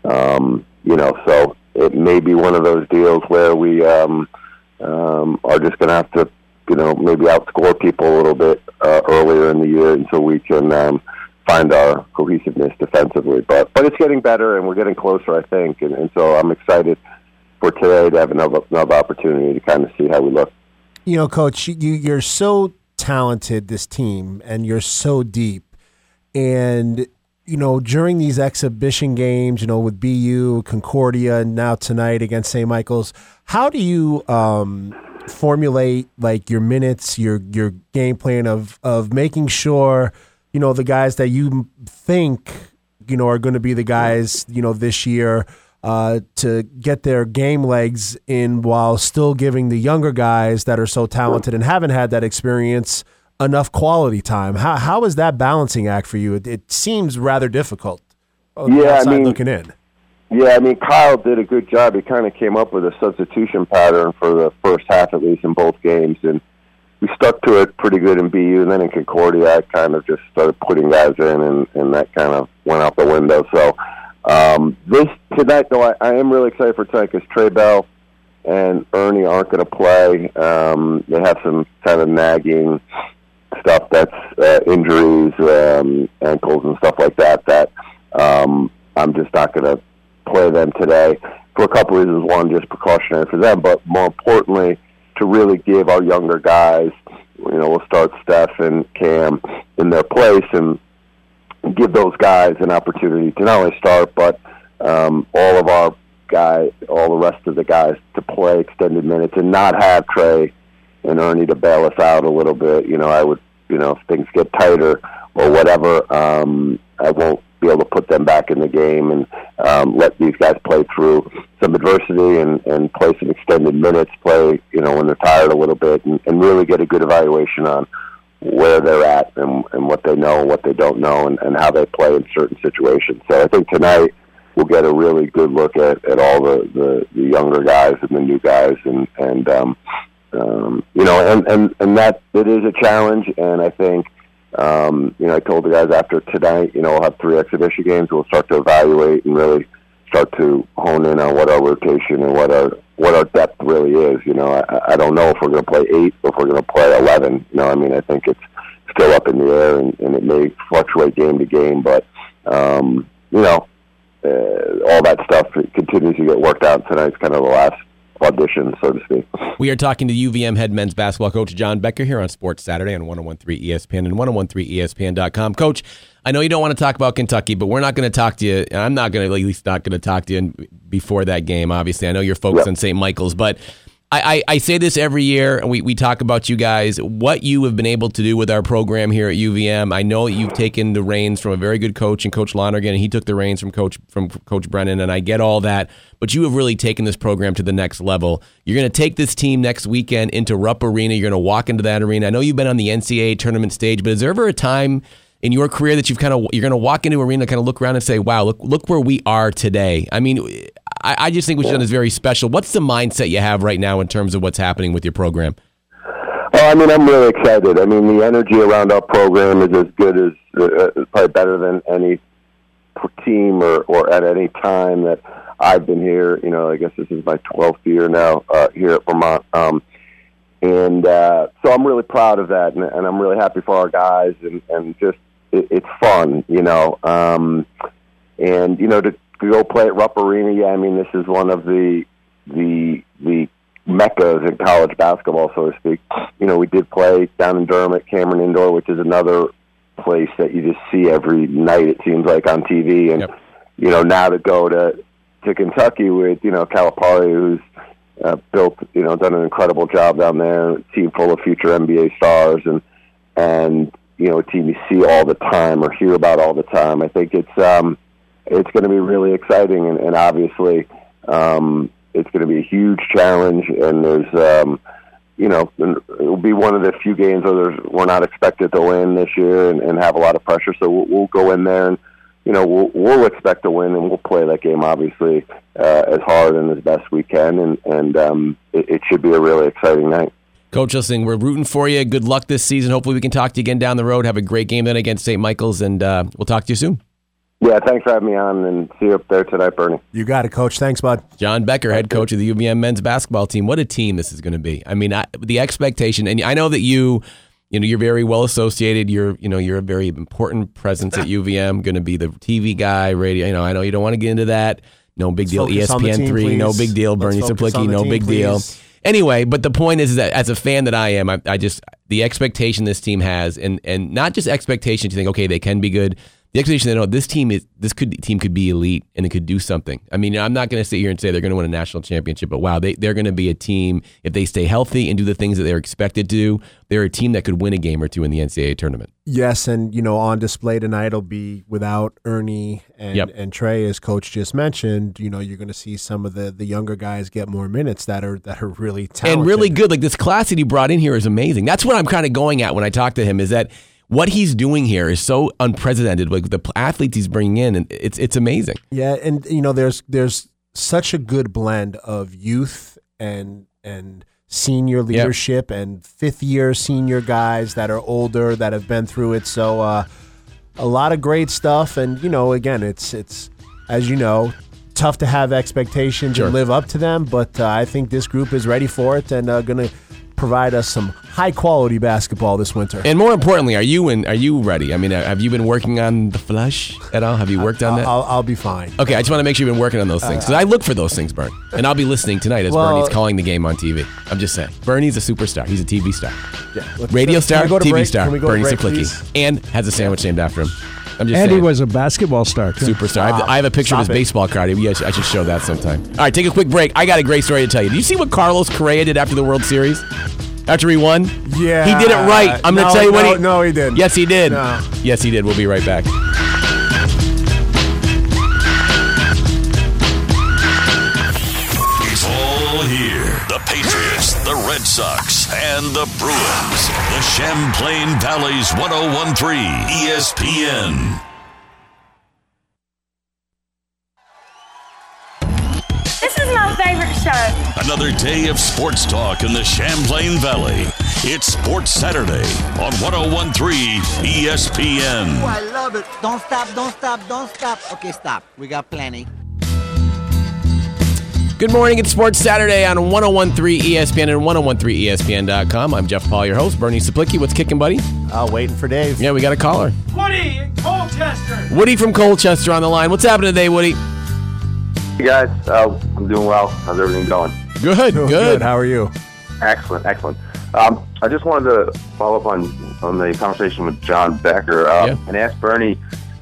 so it may be one of those deals where we are just going to have to, maybe outscore people a little bit earlier in the year until we can find our cohesiveness defensively. But it's getting better, and we're getting closer, I think. And so I'm excited for today to have another opportunity to kind of see how we look. You know, Coach, you're so talented, this team, and you're so deep. And, you know, during these exhibition games, you know, with BU, Concordia, and now tonight against St. Michael's, how do you formulate, like, your minutes, your game plan of making sure, you know, the guys that you think, you know, are going to be the guys, you know, this year to get their game legs in while still giving the younger guys that are so talented and haven't had that experience enough quality time? How is that balancing act for you? It seems rather difficult. Looking in. Yeah, I mean, Kyle did a good job. He kind of came up with a substitution pattern for the first half, at least in both games, and we stuck to it pretty good in BU. And then in Concordia, I kind of just started putting guys in, and that kind of went out the window. So tonight, though, I am really excited for tonight because Trey Bell and Ernie aren't going to play. They have some kind of nagging stuff that's injuries, ankles and stuff like that I'm just not going to play them today for a couple reasons. One, just precautionary for them, but more importantly, to really give our younger guys, you know, we'll start Steph and Cam in their place and give those guys an opportunity to not only start, but all the rest of the guys to play extended minutes and not have Trey and Ernie to bail us out a little bit. You know, I would, you know, if things get tighter or whatever, I won't be able to put them back in the game and let these guys play through some adversity and play some extended minutes, play, you know, when they're tired a little bit and really get a good evaluation on where they're at and what they know and what they don't know and how they play in certain situations. So I think tonight we'll get a really good look at all the younger guys and the new guys and you know, and that it is a challenge. And I think, you know, I told the guys after tonight, you know, we'll have 3 exhibition games. We'll start to evaluate and really start to hone in on what our rotation and what our depth really is. You know, I don't know if we're going to play 8 or if we're going to play 11. You know, I mean, I think it's still up in the air and it may fluctuate game to game, but, you know, all that stuff continues to get worked out. Tonight's kind of the last audition, so to speak. We are talking to UVM head men's basketball coach John Becker here on Sports Saturday on 101.3 ESPN and 101.3ESPN.com. Coach, I know you don't want to talk about Kentucky, but we're not going to talk to you, and I'm not going to, at least not going to talk to you before that game, obviously. I know you're focused on St. Michael's, but I say this every year, and we talk about you guys, what you have been able to do with our program here at UVM. I know you've taken the reins from a very good coach and Coach Lonergan, and he took the reins from Coach Brennan, and I get all that, but you have really taken this program to the next level. You're going to take this team next weekend into Rupp Arena. You're going to walk into that arena. I know you've been on the NCAA tournament stage, but is there ever a time in your career that you're going to walk into an arena, kind of look around and say, wow, look where we are today? I mean, I just think what you've done is very special. What's the mindset you have right now in terms of what's happening with your program? Oh, I mean, I'm really excited. I mean, the energy around our program is as good as, probably better than any team or at any time that I've been here. You know, I guess this is my 12th year now here at Vermont. So I'm really proud of that, and I'm really happy for our guys, and just it's fun, you know. And, you know, to go play at Rupp Arena, yeah, I mean, this is one of the meccas in college basketball, so to speak. You know, we did play down in Durham at Cameron Indoor, which is another place that you just see every night, it seems like, on TV. And, you know, now to go to Kentucky with, you know, Calipari, who's built, you know, done an incredible job down there, a team full of future NBA stars, and you know, a team you see all the time or hear about all the time. I think it's going to be really exciting, and obviously it's going to be a huge challenge, and there's, you know, it'll be one of the few games where we're not expected to win this year and have a lot of pressure, so we'll go in there and, you know, we'll expect to win, and we'll play that game, obviously, as hard and as best we can, and it should be a really exciting night. Coach, listen, we're rooting for you. Good luck this season. Hopefully we can talk to you again down the road. Have a great game then against St. Michael's, and we'll talk to you soon. Yeah, thanks for having me on, and see you up there tonight, Bernie. You got it, Coach. Thanks, bud. John Becker, head coach of the UVM men's basketball team. What a team this is going to be. I mean, the expectation, and I know that you you're very well associated. You're a very important presence at UVM. Going to be the TV guy, radio. I know you don't want to get into that. No big deal. ESPN3, no big deal. Bernie Saplicki, no big deal. Anyway, but the point is that as a fan that I am, I just the expectation this team has, and not just expectation to think, okay, they can be good. The expectation that this team could be elite and it could do something. I mean, I'm not going to sit here and say they're going to win a national championship, but wow, they're going to be a team if they stay healthy and do the things that they're expected to do. They're a team that could win a game or two in the NCAA tournament. Yes, and on display tonight will be without Ernie and Trey, as Coach just mentioned. You're going to see some of the younger guys get more minutes that are really talented and really good. Like this class that he brought in here is amazing. That's what I'm kind of going at when I talk to him. Is that what he's doing here is so unprecedented. Like the athletes he's bringing in, and it's amazing. Yeah, and there's such a good blend of youth and senior leadership and fifth-year senior guys that are older that have been through it. So a lot of great stuff. And again, it's as tough to have expectations and live up to them. But I think this group is ready for it and going to provide us some high-quality basketball this winter. And more importantly, are you ready? I mean, have you been working on the flush at all? Have you worked on that? I'll be fine. Okay, I just want to make sure you've been working on those things, because I look for those things, Bern. And I'll be listening tonight as Bernie's calling the game on TV. I'm just saying. Bernie's a superstar. He's a TV star. Yeah, radio star, TV star, Bernie Saplicki. And has a sandwich named after him. I'm just saying. He was a basketball star, too. Superstar. I have a picture of his baseball card. I should show that sometime. All right, take a quick break. I got a great story to tell you. Did you see what Carlos Correa did after the World Series? After he won? Yeah. He did it right. I'm going to tell you what No, he didn't. Yes, he did. No. Yes, he did. We'll be right back. It's all here. The Patriots, the Red Sox, and the Bruins. The Champlain Valley's 101.3 ESPN. This is my favorite show. Another day of sports talk in the Champlain Valley. It's Sports Saturday on 101.3 ESPN. Oh, I love it. Don't stop, don't stop, don't stop. Okay, stop. We got plenty. Good morning. It's Sports Saturday on 101.3 ESPN and 101.3ESPN.com. I'm Jeff Paul, your host. Bernie Saplicki, what's kicking, buddy? Waiting for Dave. Yeah, we got a caller. Woody in Colchester. Woody from Colchester on the line. What's happening today, Woody? Hey, guys. I'm doing well. How's everything going? Good. How are you? Excellent. I just wanted to follow up on the conversation with John Becker and ask Bernie,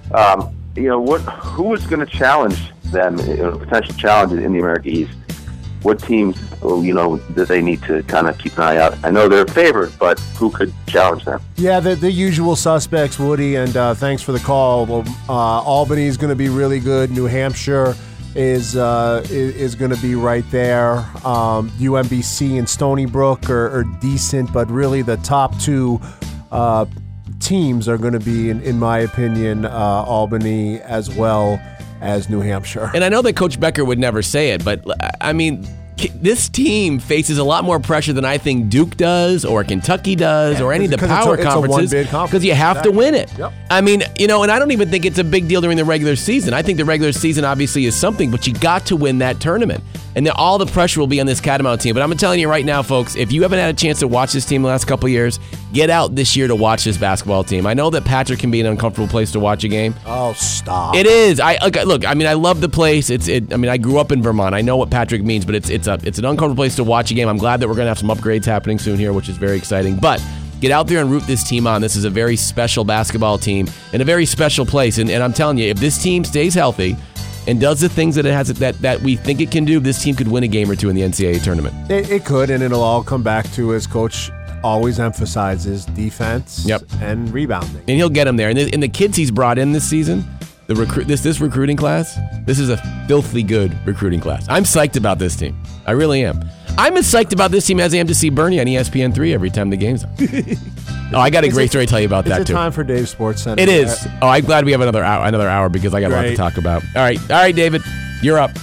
who is going to challenge them, potential challenges in the America East? What teams, do they need to kind of keep an eye out? I know they're favored, but who could challenge them? Yeah, the usual suspects, Woody, and thanks for the call. Well, Albany is going to be really good. New Hampshire is going to be right there. UMBC and Stony Brook are decent, but really the top two teams are going to be, in my opinion, Albany as well as New Hampshire. And I know that Coach Becker would never say it, but I mean, this team faces a lot more pressure than I think Duke does or Kentucky does or any of the power conferences, because you have to win it. Yep. I mean, and I don't even think it's a big deal during the regular season. I think the regular season obviously is something, but you got to win that tournament. And all the pressure will be on this Catamount team. But I'm telling you right now, folks, if you haven't had a chance to watch this team the last couple of years, get out this year to watch this basketball team. I know that Patrick can be an uncomfortable place to watch a game. Oh, stop. It is. Look, I mean, I love the place. I grew up in Vermont. I know what Patrick means, but it's an uncomfortable place to watch a game. I'm glad that we're going to have some upgrades happening soon here, which is very exciting. But get out there and root this team on. This is a very special basketball team in a very special place. And I'm telling you, if this team stays healthy and does the things that it has that we think it can do, this team could win a game or two in the NCAA tournament. It could, and it'll all come back to, as Coach always emphasizes, defense and rebounding. And he'll get them there. And the kids he's brought in this season, this recruiting class, this is a filthy good recruiting class. I'm psyched about this team. I really am. I'm as psyched about this team as I am to see Bernie on ESPN3 every time the game's on. I got a great story to tell you about that, too. It's time for Dave's Sports Center. It is. Oh, I'm glad we have another hour because I got a lot to talk about. All right, David, you're up.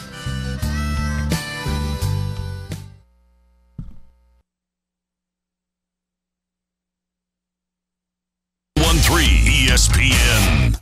ESPN.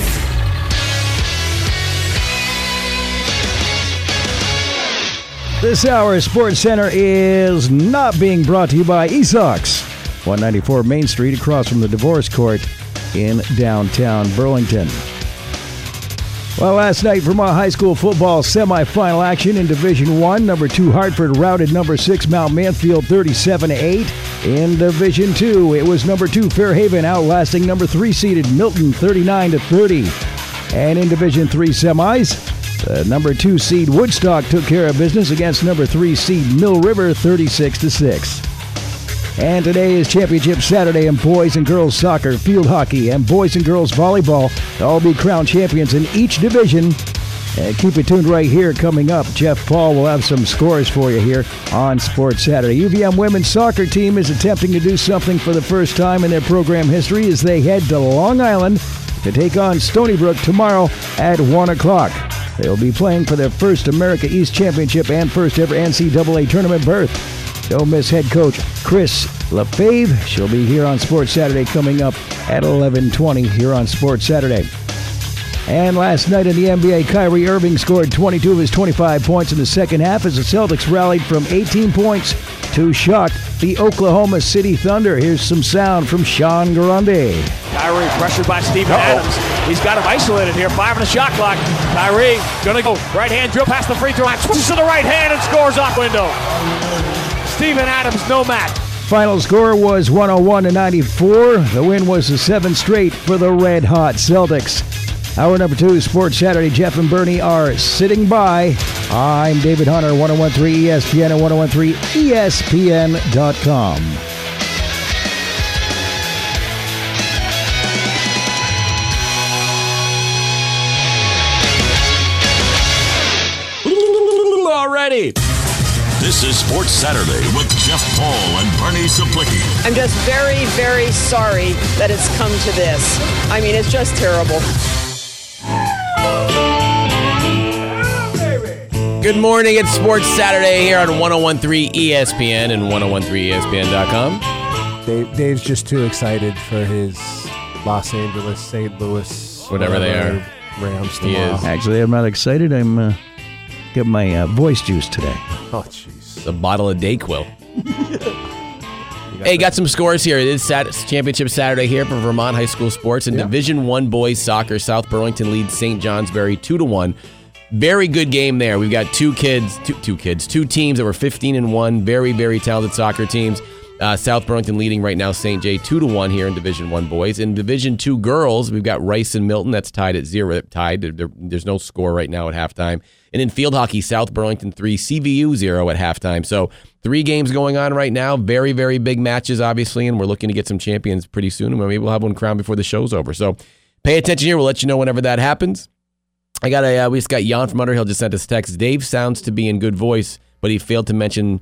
The This hour, Sports Center is not being brought to you by Esox, 194 Main Street, across from the divorce court in downtown Burlington. Well, last night, Vermont High School football semifinal action in Division I. Number 2 Hartford routed number 6 Mount Mansfield 37-8. In Division II, it was number 2 Fairhaven outlasting number 3 seeded Milton 39-30. And in Division III semis, the number 2 seed Woodstock took care of business against number 3 seed Mill River 36-6. And today is Championship Saturday in boys and girls soccer, field hockey, and boys and girls volleyball. They'll all be crowned champions in each division. And keep it tuned right here. Coming up, Jeff Paul will have some scores for you here on Sports Saturday. UVM women's soccer team is attempting to do something for the first time in their program history as they head to Long Island to take on Stony Brook tomorrow at 1 o'clock. They'll be playing for their first America East Championship and first ever NCAA tournament berth. Don't miss head coach Chris LaFave. She'll be here on Sports Saturday coming up at 11:20 here on Sports Saturday. And last night in the NBA, Kyrie Irving scored 22 of his 25 points in the second half as the Celtics rallied from 18 points to shock the Oklahoma City Thunder. Here's some sound from Sean Grande. Kyrie pressured by Steven Adams. He's got him isolated here. 5 on the shot clock. Kyrie gonna go right hand drill past the free throw line. Switches to the right hand and scores off window. Steven Adams, no match. Final score was 101-94. The win was the 7th straight for the red-hot Celtics. Hour number 2, Sports Saturday. Jeff and Bernie are sitting by. I'm David Hunter, 1013 ESPN and 1013ESPN.com. Already. This is Sports Saturday with Jeff Paul and Bernie Saplicki. I'm just very, very sorry that it's come to this. I mean, it's just terrible. Good morning. It's Sports Saturday here on 1013 ESPN and 1013ESPN.com. Dave's just too excited for his Los Angeles, St. Louis, whatever they are, Rams he tomorrow. is. Actually, I'm not excited. I'm getting my voice juice today. Oh, jeez. A bottle of Dayquil. Hey, got some scores here. It is Championship Saturday here for Vermont High School sports. In Division I boys soccer, South Burlington leads St. Johnsbury 2-1. Very good game there. We've got two teams that were 15-1. Very, very talented soccer teams. South Burlington leading right now St. J 2-1 here in Division I boys. In Division II girls, we've got Rice and Milton. That's tied at 0. There's no score right now at halftime. And in field hockey, South Burlington 3, CVU 0 at halftime. So 3 games going on right now. Very, very big matches, obviously, and we're looking to get some champions pretty soon. And maybe we'll have one crowned before the show's over. So pay attention here. We'll let you know whenever that happens. We just got Jan from Underhill just sent us text. Dave sounds to be in good voice, but he failed to mention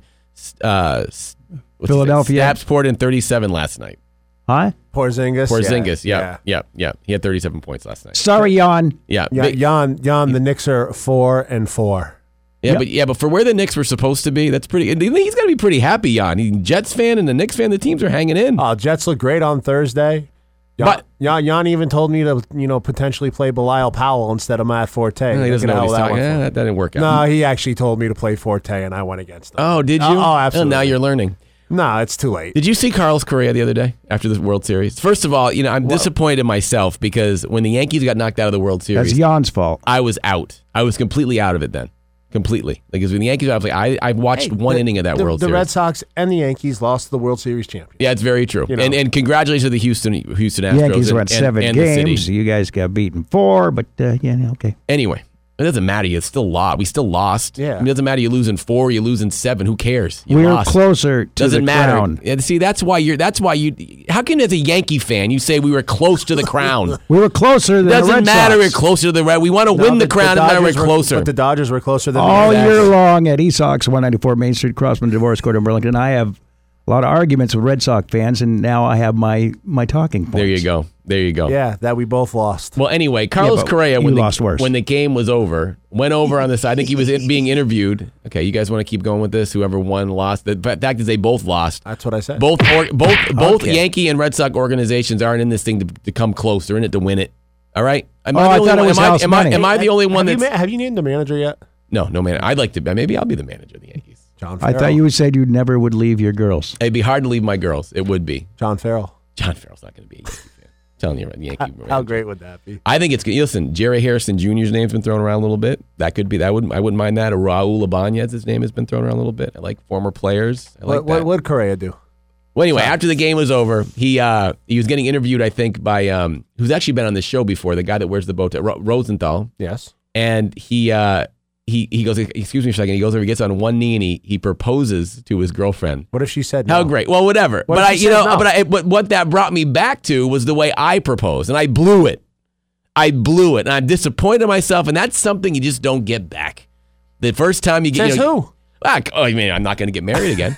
Philadelphia. Snapsport in 37 last night. Huh? Porzingis. Yeah. He had 37 points last night. Sorry, Jan. Jan, the Knicks are 4-4. Yeah, but for where the Knicks were supposed to be, that's pretty. He's got to be pretty happy, Jan. He's a Jets fan and the Knicks fan. The teams are hanging in. Oh, Jets look great on Thursday. Jan even told me to, potentially play Belial Powell instead of Matt Forte. He doesn't know what he's talking. That didn't work out. No, he actually told me to play Forte, and I went against him. Oh, did you? Oh, absolutely. Now you're learning. No, it's too late. Did you see Carlos Correa the other day after the World Series? First of all, I'm disappointed in myself because when the Yankees got knocked out of the World Series, that's Jan's fault. I was out. I was completely out of it then. Completely. Because when the Yankees, I was like, I watched one inning of that World Series. The Red Sox and the Yankees lost the World Series champion. Yeah, it's very true. And congratulations to the Houston Astros. Yankees went 7 games. You guys got beaten 4, but okay. Anyway. It doesn't matter. You still lost. We still lost. Yeah. It doesn't matter. You lose in 4. You lose in 7. Who cares? We're closer to doesn't the matter. crown. Yeah, see, that's why you. How can, as a Yankee fan, you say we were close to the crown? We were closer than the Red Sox. Doesn't matter. We're closer to the Red. We want to win the crown. Doesn't matter. We're closer. But the Dodgers were closer than all the year long at Esox 194 Main Street, across from the divorce court in Burlington. I have a lot of arguments with Red Sox fans, and now I have my talking points. There you go. Yeah, that we both lost. Well, anyway, Carlos Correa, when the game was over, went over on the side. I think he was being interviewed. Okay, you guys want to keep going with this? Whoever won lost. The fact is they both lost. That's what I said. Both Yankee and Red Sox organizations aren't in this thing to come close. They're in it to win it. All right? Am I the only one that's... Have you named the manager yet? No manager. I'd like to. Maybe I'll be the manager of the Yankees. John Farrell. I thought you said you never would leave your girls. It'd be hard to leave my girls. It would be. John Farrell. John Farrell's not going to be a Yankee fan. I'm telling you, the Yankee. How great would that be? I think it's good. Listen, Jerry Harrison Jr.'s name's been thrown around a little bit. That could be. I wouldn't mind that. Or Raul Ibanez's name has been thrown around a little bit. I like former players. I like that. What would Correa do? Well, anyway, after the game was over, he was getting interviewed, I think, by who's actually been on this show before, the guy that wears the bow tie, Rosenthal. Yes. And he goes, excuse me for a second. He goes over, he gets on one knee, and he proposes to his girlfriend. What if she said no? How great? Well, whatever. What But what that brought me back to was the way I proposed, and I blew it. And I'm disappointed in myself, and that's something you just don't get back. The first time you get, Says who? I mean, I'm not going to get married again.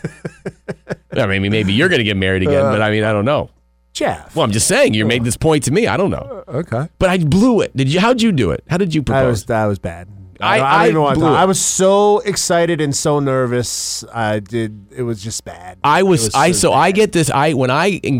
I mean, maybe you're going to get married again, but I mean, I don't know. Jeff. Well, I'm just saying, you made this point to me. I don't know. Okay. But I blew it. How'd you do it? How did you propose? That was bad. I don't even want to talk. I was so excited and so nervous. It was just bad. I get this. When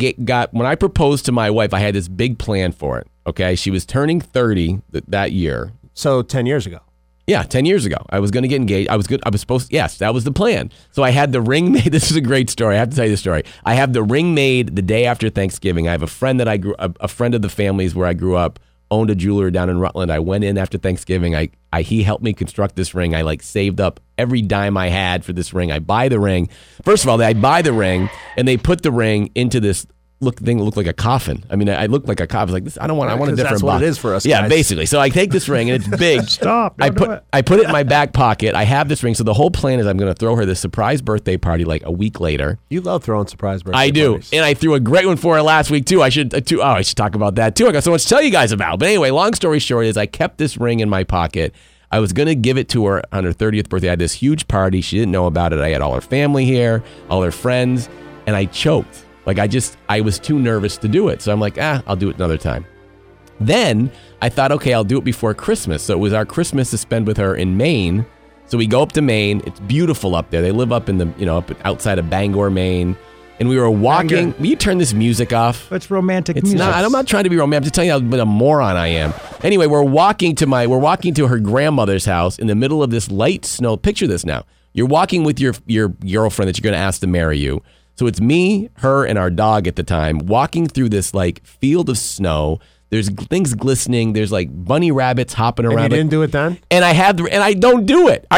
I proposed to my wife, I had this big plan for it. Okay. She was turning 30 that year. So 10 years ago. Yeah, 10 years ago. I was going to get engaged. I was supposed to, yes, that was the plan. So I had the ring made. This is a great story. I have to tell you the story. I have the ring made the day after Thanksgiving. I have a friend that a friend of the family's where I grew up, owned a jeweler down in Rutland. I went in after Thanksgiving. He helped me construct this ring. I saved up every dime I had for this ring. I buy the ring. First of all, I buy the ring and they put the ring into this thing that looked like a coffin. I mean, I looked like a coffin. I was like, this, I want a different that's box. What it is for us, Yeah, guys. basically. So I take this ring and it's big. Stop. I put it in my back pocket. I have this ring. So the whole plan is I'm going to throw her this surprise birthday party like a week later. You love throwing surprise birthday I do. parties. And I threw a great one for her last week too. I should talk about that too. I got so much to tell you guys about. But anyway, long story short is I kept this ring in my pocket. I was going to give it to her on her 30th birthday. I had this huge party. She didn't know about it. I had all her family here, all her friends, and I choked. I was too nervous to do it. So I'm like, I'll do it another time. Then I thought, okay, I'll do it before Christmas. So it was our Christmas to spend with her in Maine. So we go up to Maine. It's beautiful up there. They live up in up outside of Bangor, Maine. And we were walking. Will you turn this music off? It's romantic It's music. not. I'm not trying to be romantic. I'm just telling you how a moron I am. Anyway, we're walking to her grandmother's house in the middle of this light snow. Picture this now. You're walking with your girlfriend that you're going to ask to marry you. So it's me, her, and our dog at the time walking through this field of snow. There's things glistening. There's bunny rabbits hopping around. And you didn't do it then? And I don't do it.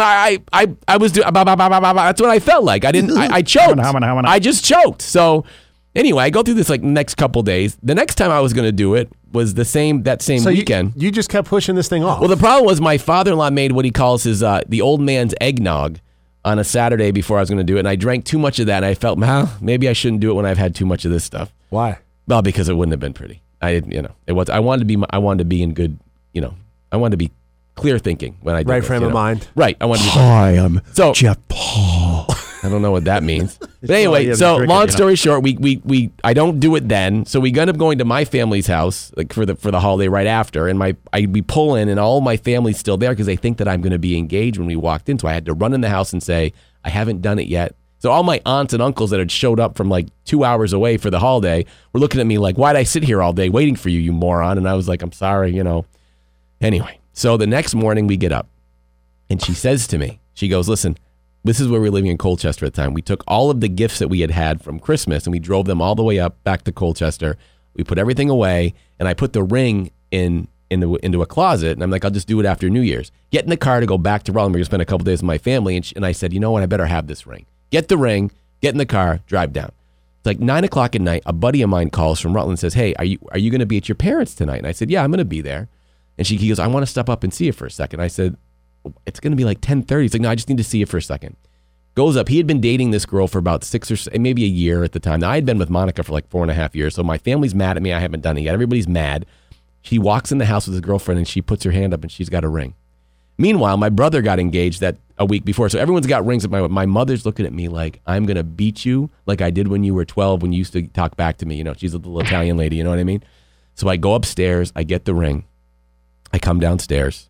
I was doing. That's what I felt like. I didn't. I choked. I just choked. So anyway, I go through this next couple days. The next time I was going to do it was that same weekend. You just kept pushing this thing off. Well, the problem was my father-in-law made what he calls his the old man's eggnog on a Saturday before I was going to do it, and I drank too much of that, and I felt, maybe I shouldn't do it when I've had too much of this stuff. Why? Well, because it wouldn't have been pretty. It was. I wanted to be in good, I wanted to be clear thinking when I did right this, frame of mind. Right. I wanted to be. Hi, I'm Jeff Paul. I don't know what that means. But anyway, so long story short, we I don't do it then. So we end up going to my family's house for the holiday right after, and we pull in, and all my family's still there because they think that I'm going to be engaged when we walked in. So I had to run in the house and say I haven't done it yet. So all my aunts and uncles that had showed up from 2 hours away for the holiday were looking at me like, why'd I sit here all day waiting for you, you moron? And I was like, I'm sorry, Anyway, so the next morning we get up, and she says to me, she goes, listen, this is where we were living in Colchester at the time. We took all of the gifts that we had from Christmas, and we drove them all the way up back to Colchester. We put everything away, and I put the ring into a closet, and I'm like, I'll just do it after New Year's. Get in the car to go back to Rutland. We're going to spend a couple days with my family, and I said, you know what? I better have this ring. Get the ring, get in the car, drive down. It's 9 o'clock at night. A buddy of mine calls from Rutland and says, hey, are you going to be at your parents' tonight? And I said, yeah, I'm going to be there. And he goes, I want to step up and see you for a second. I said, it's going to be 10:30. He's like, no, I just need to see you for a second. Goes up. He had been dating this girl for about 6 or maybe a year at the time. Now, I had been with Monica for 4.5 years, so my family's mad at me. I haven't done it yet. Everybody's mad. He walks in the house with his girlfriend, and she puts her hand up, and she's got a ring. Meanwhile, my brother got engaged a week before, so everyone's got rings. My mother's looking at me like, I'm going to beat you like I did when you were 12 when you used to talk back to me. She's a little Italian lady, you know what I mean? So I go upstairs. I get the ring. I come downstairs.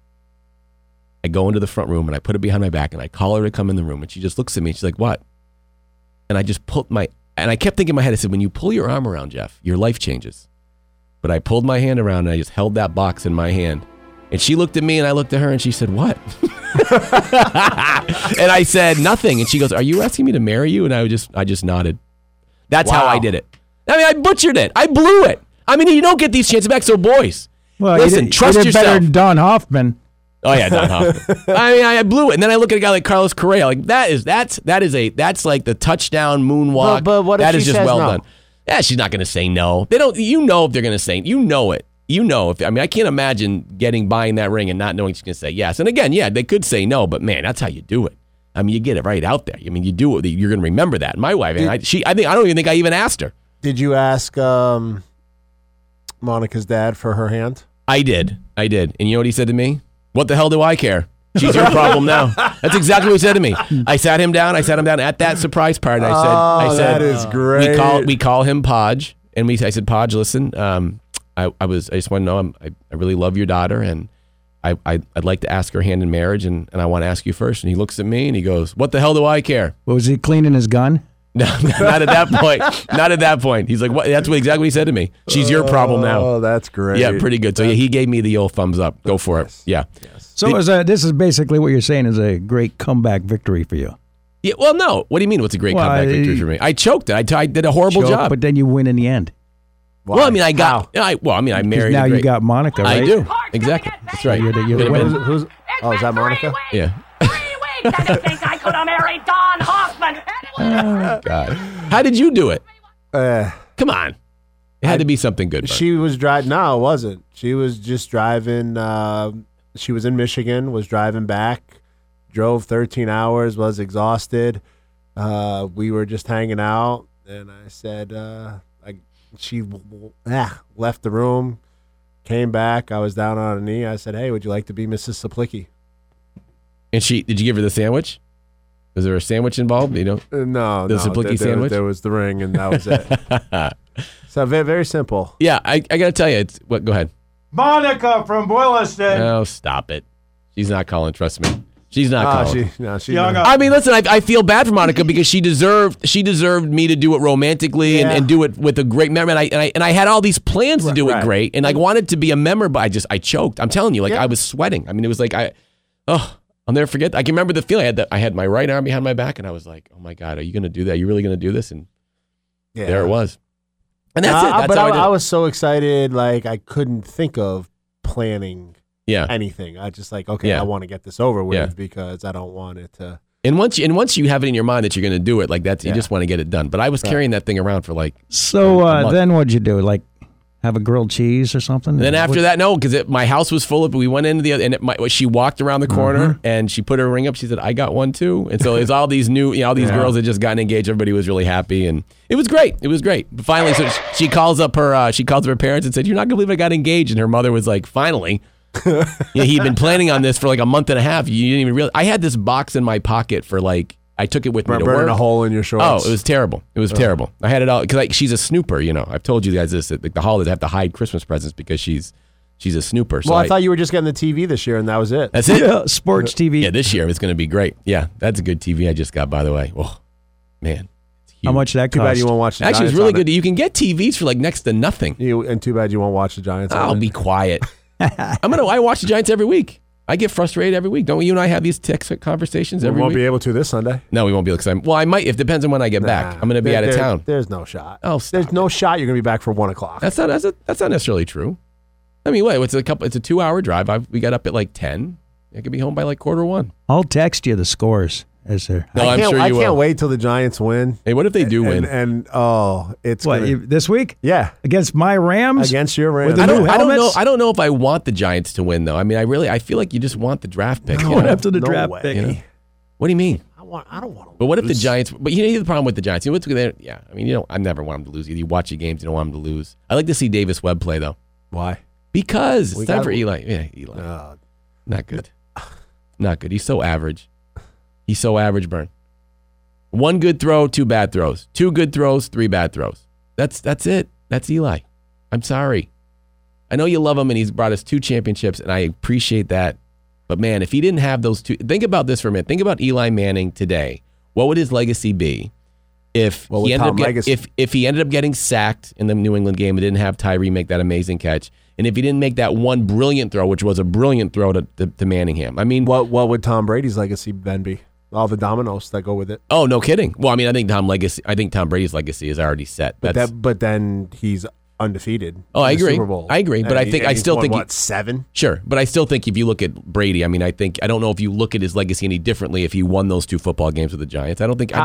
I go into the front room, and I put it behind my back, and I call her to come in the room, and she just looks at me, and she's like, what? And I just and I kept thinking in my head, I said, when you pull your arm around, Jeff, your life changes. But I pulled my hand around, and I just held that box in my hand, And she looked at me and I looked at her and she said, what? And I said, nothing. And she goes, are you asking me to marry you? And I just nodded. That's how I did it. I mean, I butchered it. I blew it. I mean, you don't get these chances back. So boys, well, listen, trust you did yourself. better than Don Hoffman. Oh yeah, Don Hoffman. I mean, I blew it. And then I look at a guy like Carlos Correa. Like that's like the touchdown moonwalk. But what if that she is just says well no? done. Yeah, she's not going to say no. They don't. You know if they're going to say. You know it. You know if. I mean, I can't imagine buying that ring and not knowing she's going to say yes. And again, yeah, they could say no, but man, that's how you do it. I mean, you get it right out there. I mean, you do it. You're going to remember that. My wife, I don't even think I even asked her. Did you ask Monica's dad for her hand? I did. And you know what he said to me? What the hell do I care? She's your problem now. That's exactly what he said to me. I sat him down at that surprise party. I said, that is great. We call him Podge, and I said, Podge, listen, I just want to know, I really love your daughter, and I'd like to ask her hand in marriage, and I want to ask you first. And he looks at me and he goes, what the hell do I care? Well, was he cleaning his gun? No, not at that point. Not at that point. He's like, what? That's exactly what he said to me. She's your problem now. Oh, that's great. Yeah, pretty good. So yeah, he gave me the old thumbs up. Go for it. Yeah. So this is basically what you're saying is a great comeback victory for you. Yeah. Well, no. What do you mean? What's a great comeback victory for me? I choked it. I did a horrible job. But then you win in the end. Why? Well, I mean, I married. Now you got Monica, right? I do. Exactly. That's right. Who's? Oh, is that Monica? Yeah. 3 weeks. I didn't think I could have married Don Hoffman. Oh, God. How did you do it? Come on. It had to be something good. She was driving. No, it wasn't. She was just driving. She was in Michigan, was driving back, drove 13 hours, was exhausted. We were just hanging out, and I said, she left the room, came back. I was down on a knee. I said, hey, would you like to be Mrs. Saplicki? And did you give her the sandwich? Was there a sandwich involved? You know, no, the Saplicki sandwich. There was the ring, and that was it. So very, very simple. Yeah, I got to tell you, go ahead. Monica from Williston. Oh, stop it. She's not calling. Trust me. She's not calling. She hung up. I mean, listen, I feel bad for Monica because she deserved me to do it romantically and do it with a great memory. And I had all these plans to do it great, and I wanted to be a member, but I choked. I'm telling you, I was sweating. I mean, it was like I'll never forget. I can remember the feeling. I had my right arm behind my back, and I was like, oh my God, are you going to do that? Are you really going to do this? And there it was. And that's it. That's how I was so excited, like I couldn't think of planning anything. I just I want to get this over with because I don't want it to. And once you have it in your mind that you're going to do it, like that, you just want to get it done. But I was carrying that thing around for like. So then what'd you do? Like have a grilled cheese or something? And then after that, no, because my house was full of. We went into the other, and she walked around the corner and she put her ring up. She said, "I got one too." And so it's all these new, all these girls had just gotten engaged. Everybody was really happy, and it was great. It was great. But finally, so she calls up her parents and said, "You're not gonna believe I got engaged." And her mother was like, "Finally." He'd been planning on this for like a month and a half. You didn't even realize. I had this box in my pocket for like. I took it with me to work. Burning a hole in your shorts. Oh, it was terrible. It was terrible. I had it all because she's a snooper. I've told you guys this. That the holidays have to hide Christmas presents because she's a snooper. So I thought you were just getting the TV this year and that was it. That's it. Yeah, sports TV. Yeah, this year it's going to be great. Yeah, that's a good TV I just got, by the way. Oh, man. How much that cost? Too bad you won't watch the Giants. Actually, it's really good. You can get TVs for like next to nothing. And too bad you won't watch the Giants. I'll be quiet. I watch the Giants every week. I get frustrated every week. Don't you and I have these text conversations every week? We won't be able to this Sunday. No, we won't be able to. Well, I might. It depends on when I get back. I'm going to be out of town. There's no shot. Oh, there's no shot you're going to be back for 1 o'clock. That's not necessarily true. I mean, it's a 2-hour drive. We got up at like 10. I could be home by like 1:45. I'll text you the scores. As there. No, I'm sure you will. I can't wait till the Giants win. Hey, what if they do win? And it's this week? Yeah, against my Rams. Against your Rams. With the new helmets? I don't know if I want the Giants to win though. I mean, I feel like you just want the draft pick. No, after the draft pick. What do you mean? I don't want to. But what if the Giants? But you know the problem with the Giants. What's there? Yeah, I mean, I never want them to lose. You watch the games, you don't want them to lose. I like to see Davis Webb play though. Why? Because it's time for Eli. Yeah, Eli. Not good. Not good. He's so average. He's so average, Burn. 1 good throw, 2 bad throws. 2 good throws, 3 bad throws. That's it. That's Eli. I'm sorry. I know you love him, and he's brought us 2 championships, and I appreciate that. But, man, if he didn't have those 2... Think about this for a minute. Think about Eli Manning today. What would his legacy be if he ended up getting sacked in the New England game and didn't have Tyree make that amazing catch? and if he didn't make that one brilliant throw, which was a brilliant throw to Manningham. I mean, what would Tom Brady's legacy then be? All the dominoes that go with it. Oh, no kidding. Well, I mean, I think Tom Brady's legacy is already set. But then he's undefeated. Oh, I agree. Super Bowl. I agree, but I still think 7. Sure, but I still think if you look at Brady, I mean, I don't know if you look at his legacy any differently if he won those 2 football games with the Giants. I don't think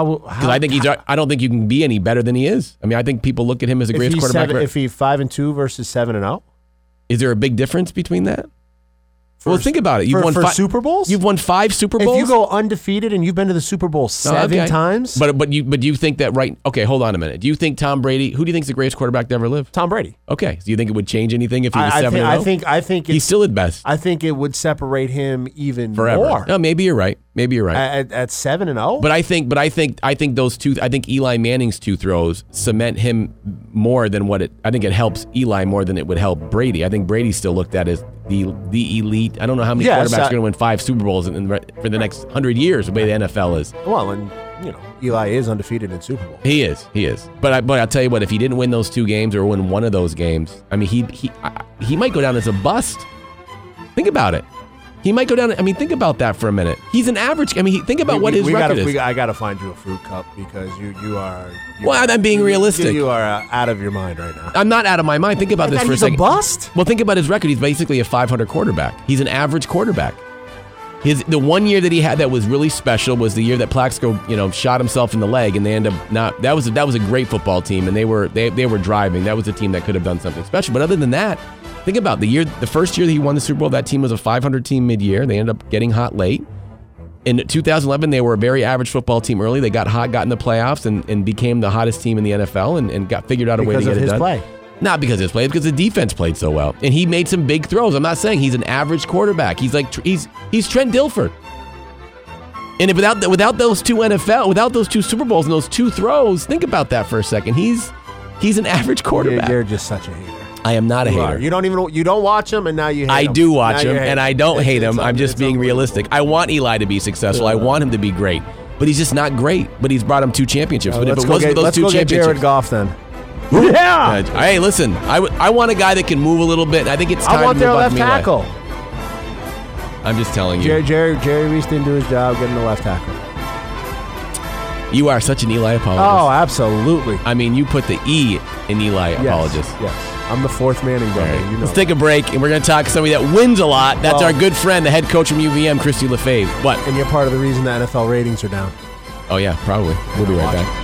I don't think you can be any better than he is. I mean, I think people look at him as the greatest quarterback. If he's 5-2 versus 7-0, is there a big difference between that? Well, think about it. You've won Super Bowls. You've won 5 Super Bowls. If you go undefeated and you've been to the Super Bowl 7 times, but you think that right? Okay, hold on a minute. Do you think Tom Brady? Who do you think is the greatest quarterback to ever live? Tom Brady. Okay, so you think it would change anything if he was 7-0? I think he's still at best. I think it would separate him even forever. more. No, maybe you're right. At 7-0. But I think those 2. I think Eli Manning's 2 throws cement him more than what it. I think it helps Eli more than it would help Brady. I think Brady's still looked at as the elite. I don't know how many quarterbacks are going to win 5 Super Bowls for the next 100 years. The way the NFL is. Well, and Eli is undefeated in Super Bowl. He is. But I'll tell you what. If he didn't win those 2 games or win one of those games, I mean, he might go down as a bust. Think about it. He might go down. I mean, think about that for a minute. He's an average. I mean, think about what his record is. I got to find you a fruit cup because you are. I'm being realistic. You are out of your mind right now. I'm not out of my mind. Think about this for a second. He's a bust? Well, think about his record. He's basically a 500 quarterback. He's an average quarterback. The one year that he had that was really special was the year that Plaxico, shot himself in the leg, and they end up not. That was a great football team, and they were driving. That was a team that could have done something special. But other than that. Think about the first year that he won the Super Bowl, that team was a 500 team mid-year. They ended up getting hot late. In 2011, they were a very average football team early. They got hot, got in the playoffs, and became the hottest team in the NFL and got figured out a way to get it done. Play. Not because of his play, because the defense played so well. And he made some big throws. I'm not saying he's an average quarterback. He's Trent Dilfer. And if without those 2 without those 2 Super Bowls and those 2 throws, think about that for a second. He's an average quarterback. You're just such a hater. I am not a hater. You don't watch him, and now you hate him. I do watch him, and I don't hate him. I'm just being realistic. I want Eli to be successful. I want him to be great, but he's just not great. But he's brought him 2 championships. But if it wasn't for those 2 championships, let's go get Jared Goff then. Yeah. Hey, listen, I want a guy that can move a little bit. I think it's time I want to move their up left tackle. I'm just telling you. Jerry Reese didn't do his job getting the left tackle. You are such an Eli apologist. Oh, absolutely. I mean, you put the E in Eli apologist. Yes. I'm the 4th Manning brother. Right. Let's take a break, and we're going to talk to somebody that wins a lot. That's our good friend, the head coach from UVM, Christy Lefebvre. What? And you're part of the reason the NFL ratings are down. Oh, yeah, probably. We'll be right back.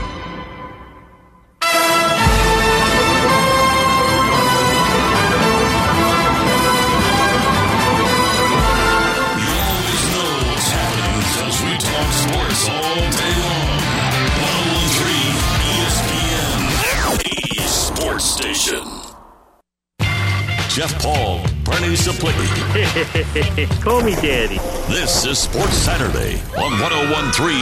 Station. Jeff Paul, Bernie Saplicki. Call me Daddy. This is Sports Saturday on 101.3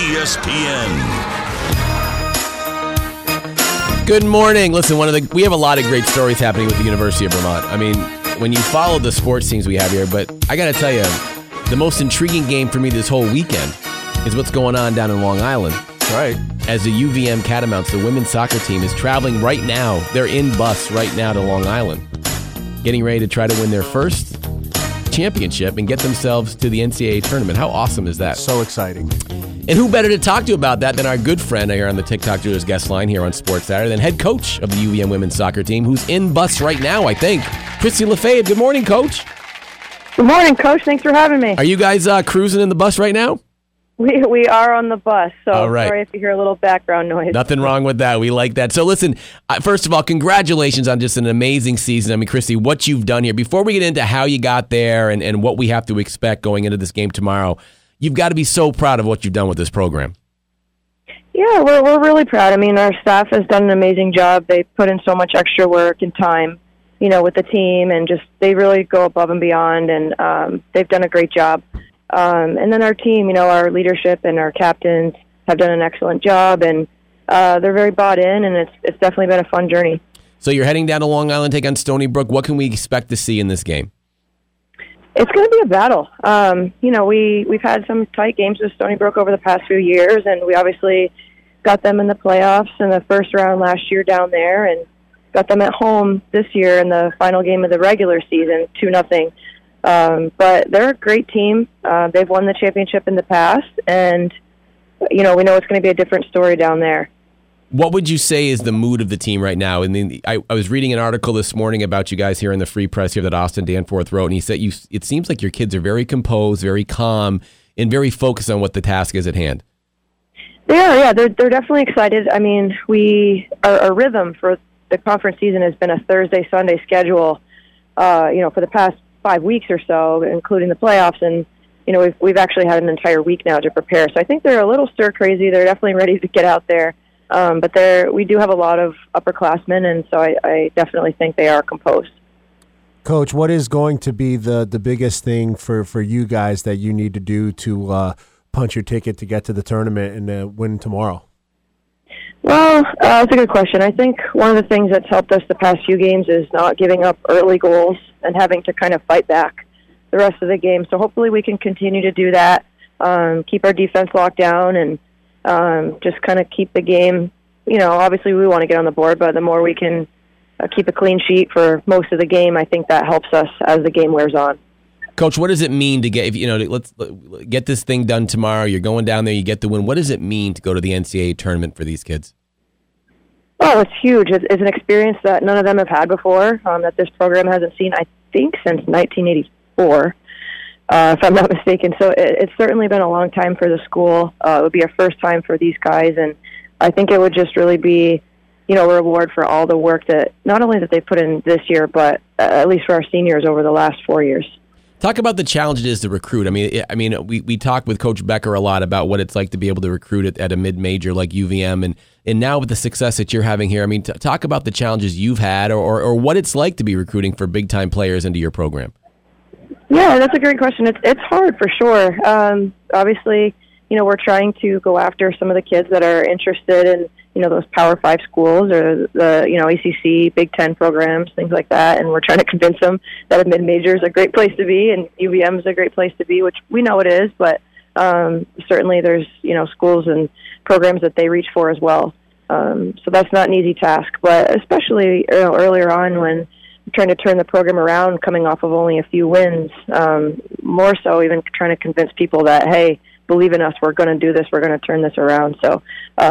ESPN. Good morning. Listen, we have a lot of great stories happening with the University of Vermont. I mean, when you follow the sports teams we have here, but I got to tell you, the most intriguing game for me this whole weekend is what's going on down in Long Island. Right. As the UVM Catamounts, the women's soccer team, is traveling right now. They're in bus right now to Long Island, getting ready to try to win their first championship and get themselves to the NCAA tournament. How awesome is that? So exciting. And who better to talk to about that than our good friend here on the TikTok Jewelers guest line here on Sports Saturday, than head coach of the UVM women's soccer team, who's in bus right now, I think. Christy Lefebvre, good morning, Coach. Good morning, Coach. Thanks for having me. Are you guys cruising in the bus right now? We are on the bus, so all right. Sorry if you hear a little background noise. Nothing wrong with that. We like that. So listen, first of all, congratulations on just an amazing season. I mean, Christy, what you've done here. Before we get into how you got there and what we have to expect going into this game tomorrow, you've got to be so proud of what you've done with this program. Yeah, we're really proud. I mean, our staff has done an amazing job. They put in so much extra work and time, with the team, and just they really go above and beyond, and they've done a great job. And then our team, our leadership and our captains have done an excellent job, and they're very bought in, and it's definitely been a fun journey. So you're heading down to Long Island, take on Stony Brook. What can we expect to see in this game? It's going to be a battle. We've had some tight games with Stony Brook over the past few years, and we obviously got them in the playoffs in the first round last year down there, and got them at home this year in the final game of the regular season, 2-0. But they're a great team. They've won the championship in the past, and we know it's going to be a different story down there. What would you say is the mood of the team right now? And I was reading an article this morning about you guys here in the Free Press here that Austin Danforth wrote, and he said it seems like your kids are very composed, very calm, and very focused on what the task is at hand. They are, yeah. They're definitely excited. I mean, our rhythm for the conference season has been a Thursday-Sunday schedule, for the past 5 weeks or so, including the playoffs, and we've actually had an entire week now to prepare. So I think they're a little stir-crazy. They're definitely ready to get out there. But we do have a lot of upperclassmen, and so I definitely think they are composed. Coach, what is going to be the biggest thing for you guys that you need to do to punch your ticket to get to the tournament and win tomorrow? Well, that's a good question. I think one of the things that's helped us the past few games is not giving up early goals and having to kind of fight back the rest of the game. So hopefully we can continue to do that, keep our defense locked down, and just kind of keep the game, obviously we want to get on the board, but the more we can keep a clean sheet for most of the game, I think that helps us as the game wears on. Coach, what does it mean to get, let's get this thing done tomorrow, you're going down there, you get the win. What does it mean to go to the NCAA tournament for these kids? Oh, it's huge. It's an experience that none of them have had before, that this program hasn't seen, I think, since 1984. If I'm not mistaken. So it's certainly been a long time for the school. It would be a first time for these guys, and I think it would just really be, a reward for all the work that, not only that they put in this year, but at least for our seniors over the last 4 years. Talk about the challenge it is to recruit. I mean, we talk with Coach Becker a lot about what it's like to be able to recruit at a mid-major like UVM, and now with the success that you're having here, I mean, talk about the challenges you've had or what it's like to be recruiting for big-time players into your program. Yeah, that's a great question. It's hard for sure. Obviously, we're trying to go after some of the kids that are interested in, those Power 5 schools or the, ACC, Big Ten programs, things like that. And we're trying to convince them that a mid-major is a great place to be and UVM is a great place to be, which we know it is. But certainly there's, schools and programs that they reach for as well. So that's not an easy task. But especially earlier on when trying to turn the program around, coming off of only a few wins, more so even trying to convince people that, hey, believe in us, we're going to do this, we're going to turn this around. So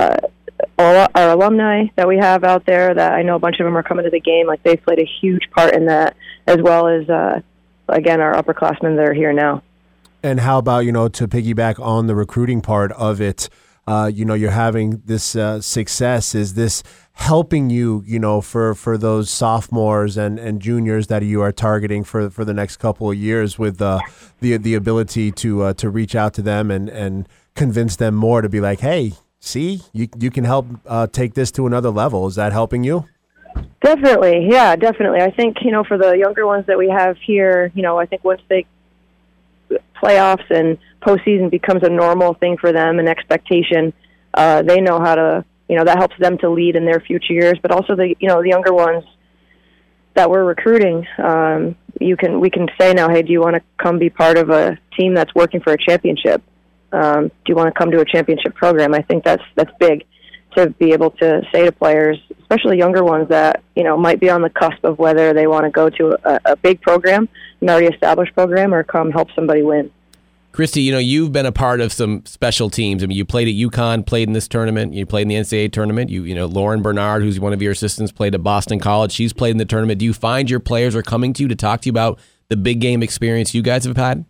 our alumni that we have out there, that I know a bunch of them are coming to the game, like they've played a huge part in that, as well as, again, our upperclassmen that are here now. And how about, to piggyback on the recruiting part of it, you're having this success. Is this helping you, for those sophomores and juniors that you are targeting for the next couple of years with the ability to reach out to them and convince them more to be like, hey, see, you can help take this to another level. Is that helping you? Definitely. Yeah, definitely. I think, for the younger ones that we have here, I think once they playoffs and postseason becomes a normal thing for them, an expectation, they know how to, that helps them to lead in their future years. But also the younger ones that we're recruiting, we can say now, hey, do you want to come be part of a team that's working for a championship? Do you want to come to a championship program? I think that's big to be able to say to players, especially younger ones that, might be on the cusp of whether they want to go to a big program, an already established program, or come help somebody win. Christy, you've been a part of some special teams. I mean, you played at UConn, played in this tournament, you played in the NCAA tournament. Lauren Bernard, who's one of your assistants, played at Boston College. She's played in the tournament. Do you find your players are coming to you to talk to you about the big game experience you guys have had?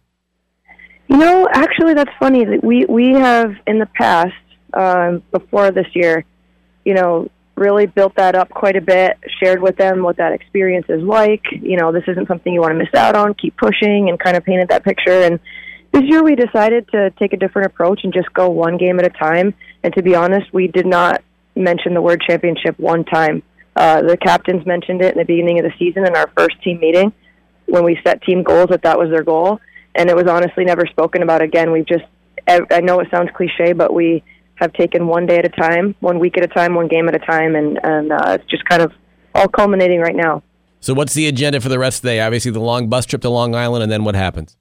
Actually, that's funny. We have in the past, before this year, really built that up quite a bit, shared with them what that experience is like. This isn't something you want to miss out on, keep pushing, and kind of painted that picture. And this year we decided to take a different approach and just go one game at a time. And to be honest, we did not mention the word championship one time. The captains mentioned it in the beginning of the season in our first team meeting when we set team goals, that was their goal. And it was honestly never spoken about again. I know it sounds cliche, but we have taken one day at a time, 1 week at a time, one game at a time, and it's just kind of all culminating right now. So what's the agenda for the rest of the day? Obviously the long bus trip to Long Island, and then what happens?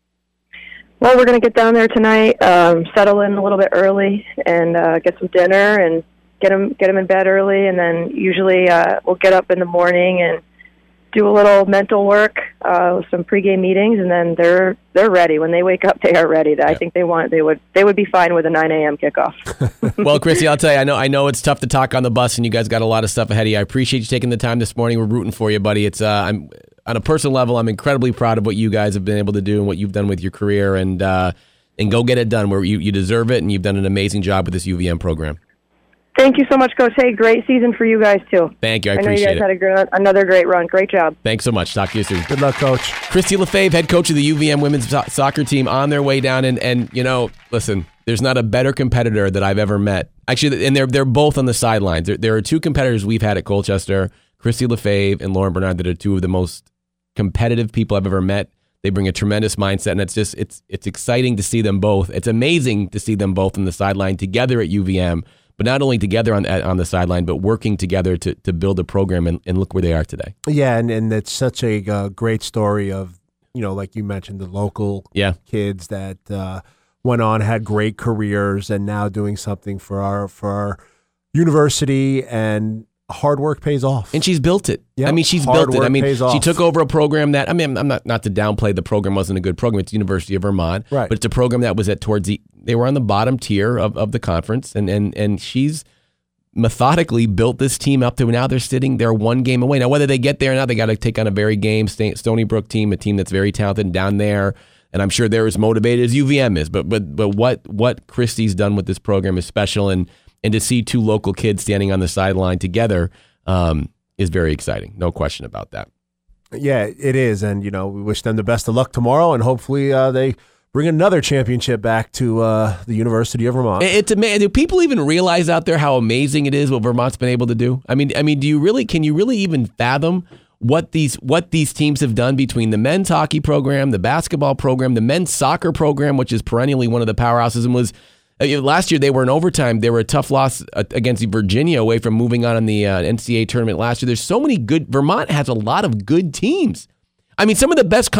Well, we're going to get down there tonight, settle in a little bit early, and get some dinner, and get them in bed early, and then usually we'll get up in the morning and do a little mental work with some pregame meetings, and then they're ready. When they wake up, they are ready. I think they would be fine with a 9 a.m. kickoff. Well, Christy, I'll tell you, I know it's tough to talk on the bus, and you guys got a lot of stuff ahead of you. I appreciate you taking the time this morning. We're rooting for you, buddy. It's I'm on a personal level, I'm incredibly proud of what you guys have been able to do and what you've done with your career, and go get it done where you deserve it, and you've done an amazing job with this UVM program. Thank you so much, Coach. Hey, great season for you guys, too. Thank you. I know appreciate you guys had another great run. Great job. Thanks so much. Talk to you soon. Good luck, Coach. Christy LeFave, head coach of the UVM women's soccer team, on their way down. And listen, there's not a better competitor that I've ever met. Actually, and they're both on the sidelines. There are two competitors we've had at Colchester, Christy LeFave and Lauren Bernard, that are two of the most competitive people I've ever met. They bring a tremendous mindset, and it's exciting to see them both. It's amazing to see them both on the sideline together at UVM, but not only together on the sideline, but working together to build a program, and look where they are today. Yeah, and it's such a great story of, like you mentioned, the local kids that went on, had great careers, and now doing something for our university, and hard work pays off. And she's built it. Yep. I mean, she's hard built it. I mean, pays off. she took over a program that, I'm not to downplay the program wasn't a good program. It's the University of Vermont. Right. But it's a program that was they were on the bottom tier of the conference, and she's methodically built this team up to now they're one game away. Now, whether they get there or not, they got to take on a very game Stony Brook team, a team that's very talented down there. And I'm sure they're as motivated as UVM is. But what Christy's done with this program is special, and to see two local kids standing on the sideline together is very exciting. No question about that. Yeah, it is. And, we wish them the best of luck tomorrow, and hopefully they bring another championship back to the University of Vermont. It's amazing. Do people even realize out there how amazing it is what Vermont's been able to do? I mean, can you really even fathom what these teams have done between the men's hockey program, the basketball program, the men's soccer program, which is perennially one of the powerhouses, and was last year they were in overtime. They were a tough loss against Virginia away from moving on in the NCAA tournament last year. There's so many Vermont has a lot of good teams. I mean, some of the best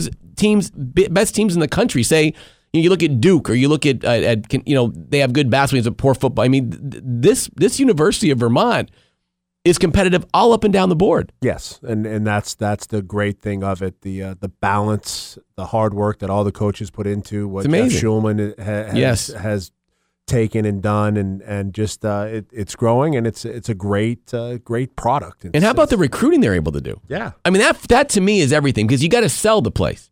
best teams in the country. Say, you look at Duke, or you look at they have good basketball teams, poor football. I mean, this University of Vermont is competitive all up and down the board. Yes, and that's the great thing of it, the balance, the hard work that all the coaches put into what Jeff Schulman has taken and done, and just it's growing, and it's a great product. And how about the recruiting they're able to do? Yeah, I mean that to me is everything, because you got to sell the place.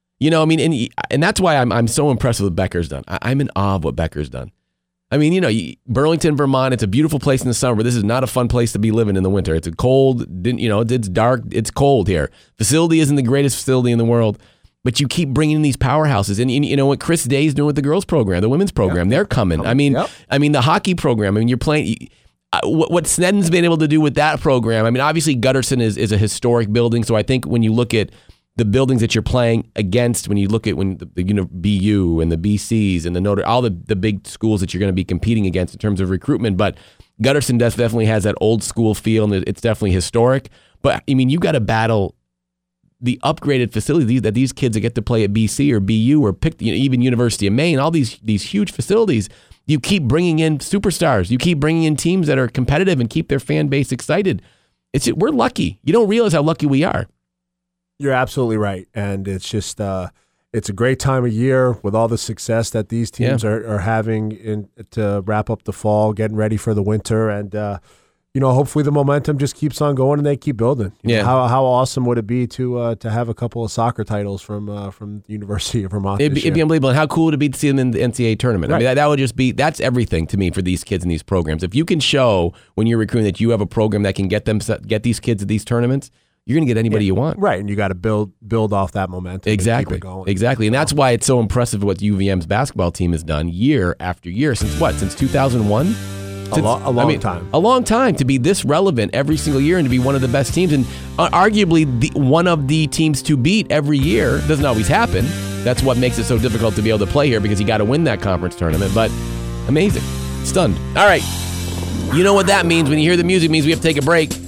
And that's why I'm so impressed with what Becker's done. I'm in awe of what Becker's done. I mean, Burlington, Vermont, it's a beautiful place in the summer, but this is not a fun place to be living in the winter. It's cold, it's dark, it's cold here. Facility isn't the greatest facility in the world, but you keep bringing in these powerhouses. And what Chris Day's doing with the girls program, the women's program, they're coming. I mean, the hockey program, you're playing. What Snedden's been able to do with that program, obviously Gutterson is a historic building, so I think when you look at the buildings that you're playing against, when you look at the BU and the BCs and the all the big schools that you're going to be competing against in terms of recruitment, but Gutterson definitely has that old school feel, and it's definitely historic. But you got to battle the upgraded facilities that these kids that get to play at BC or BU or even University of Maine, all these huge facilities. You keep bringing in superstars. You keep bringing in teams that are competitive and keep their fan base excited. We're lucky. You don't realize how lucky we are. You're absolutely right, and it's just it's a great time of year with all the success that these teams are having to wrap up the fall, getting ready for the winter, and hopefully the momentum just keeps on going and they keep building. How awesome would it be to have a couple of soccer titles from the University of Vermont? It'd be unbelievable, and how cool would it be to see them in the NCAA tournament? Right. That would just be that's everything to me for these kids in these programs. If you can show when you're recruiting that you have a program that can get these kids at these tournaments, you're going to get anybody you want. Right, and you got to build off that momentum. Exactly. And keep it going. Exactly. And that's why it's so impressive what UVM's basketball team has done year after year. Since 2001? A long time. A long time to be this relevant every single year and to be one of the best teams. And arguably one of the teams to beat every year. Doesn't always happen. That's what makes it so difficult to be able to play here, because you got to win that conference tournament. But amazing. Stunned. All right. You know what that means. When you hear the music, it means we have to take a break.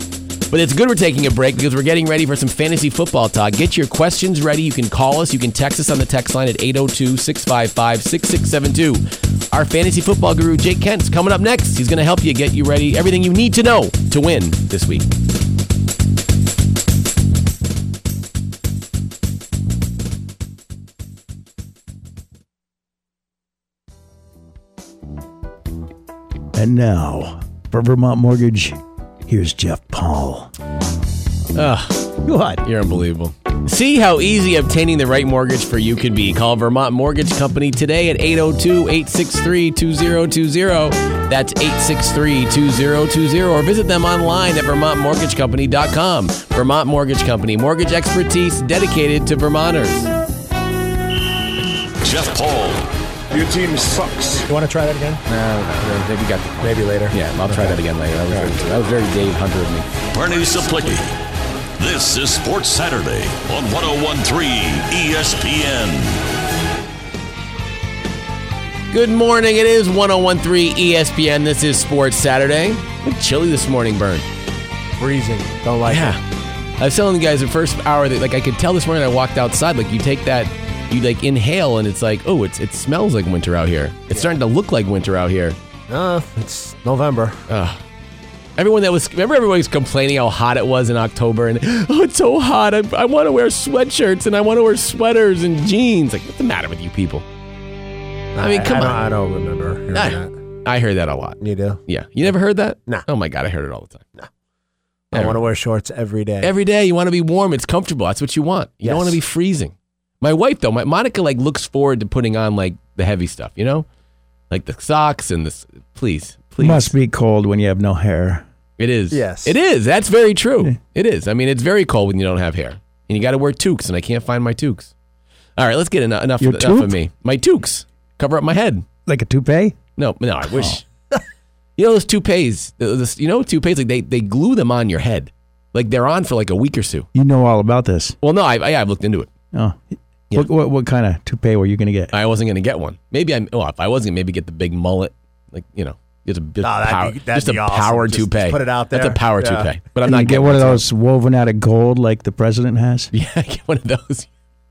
But it's good we're taking a break because we're getting ready for some fantasy football talk. Get your questions ready. You can call us. You can text us on the text line at 802-655-6672. Our fantasy football guru, Jake Kent's coming up next. He's going to help you get you ready, everything you need to know to win this week. And now, for Vermont Mortgage, here's Jeff Paul. What? You're unbelievable. See how easy obtaining the right mortgage for you can be. Call Vermont Mortgage Company today at 802-863-2020. That's 863-2020. Or visit them online at vermontmortgagecompany.com. Vermont Mortgage Company. Mortgage expertise dedicated to Vermonters. Jeff Paul. Your team sucks. You want to try that again? No, maybe maybe later. Yeah, I'll try that again later. That was very Dave Hunter of me. Bernie Saplicki. This is Sports Saturday on 101.3 ESPN. Good morning. It is 101.3 ESPN. This is Sports Saturday. It's chilly this morning, Bern. Freezing. Don't like it. I was telling you guys the first hour that I could tell this morning I walked outside, you take that, you inhale and it's it smells like winter out here. It's starting to look like winter out here. It's November. Remember everybody's complaining how hot it was in October and it's so hot. I want to wear sweatshirts and I want to wear sweaters and jeans. What's the matter with you people? I mean, come on. I don't remember hearing that. I heard that a lot. You do? Yeah. You never heard that? No. Oh my God, I heard it all the time. No. I want to wear shorts every day. Every day. You want to be warm. It's comfortable. That's what you want. You don't want to be freezing. My wife, though, Monica, looks forward to putting on, the heavy stuff, Like the socks and the... Please. Must be cold when you have no hair. It is. Yes. It is. That's very true. It is. I mean, it's very cold when you don't have hair. And you got to wear toques, and I can't find my toques. All right, let's get enough of me. My toques. Cover up my head. Like a toupee? No, I wish. Those toupees, toupees, they glue them on your head. They're on for a week or so. You know all about this. Well, no, I've looked into it. Oh. Yeah. What kind of toupee were you going to get? I wasn't going to get one. Maybe if I was going to maybe get the big mullet, just a power toupee. Just put it out there. That's a power toupee. But I'm not get one of those woven out of gold like the president has? Yeah, get one of those.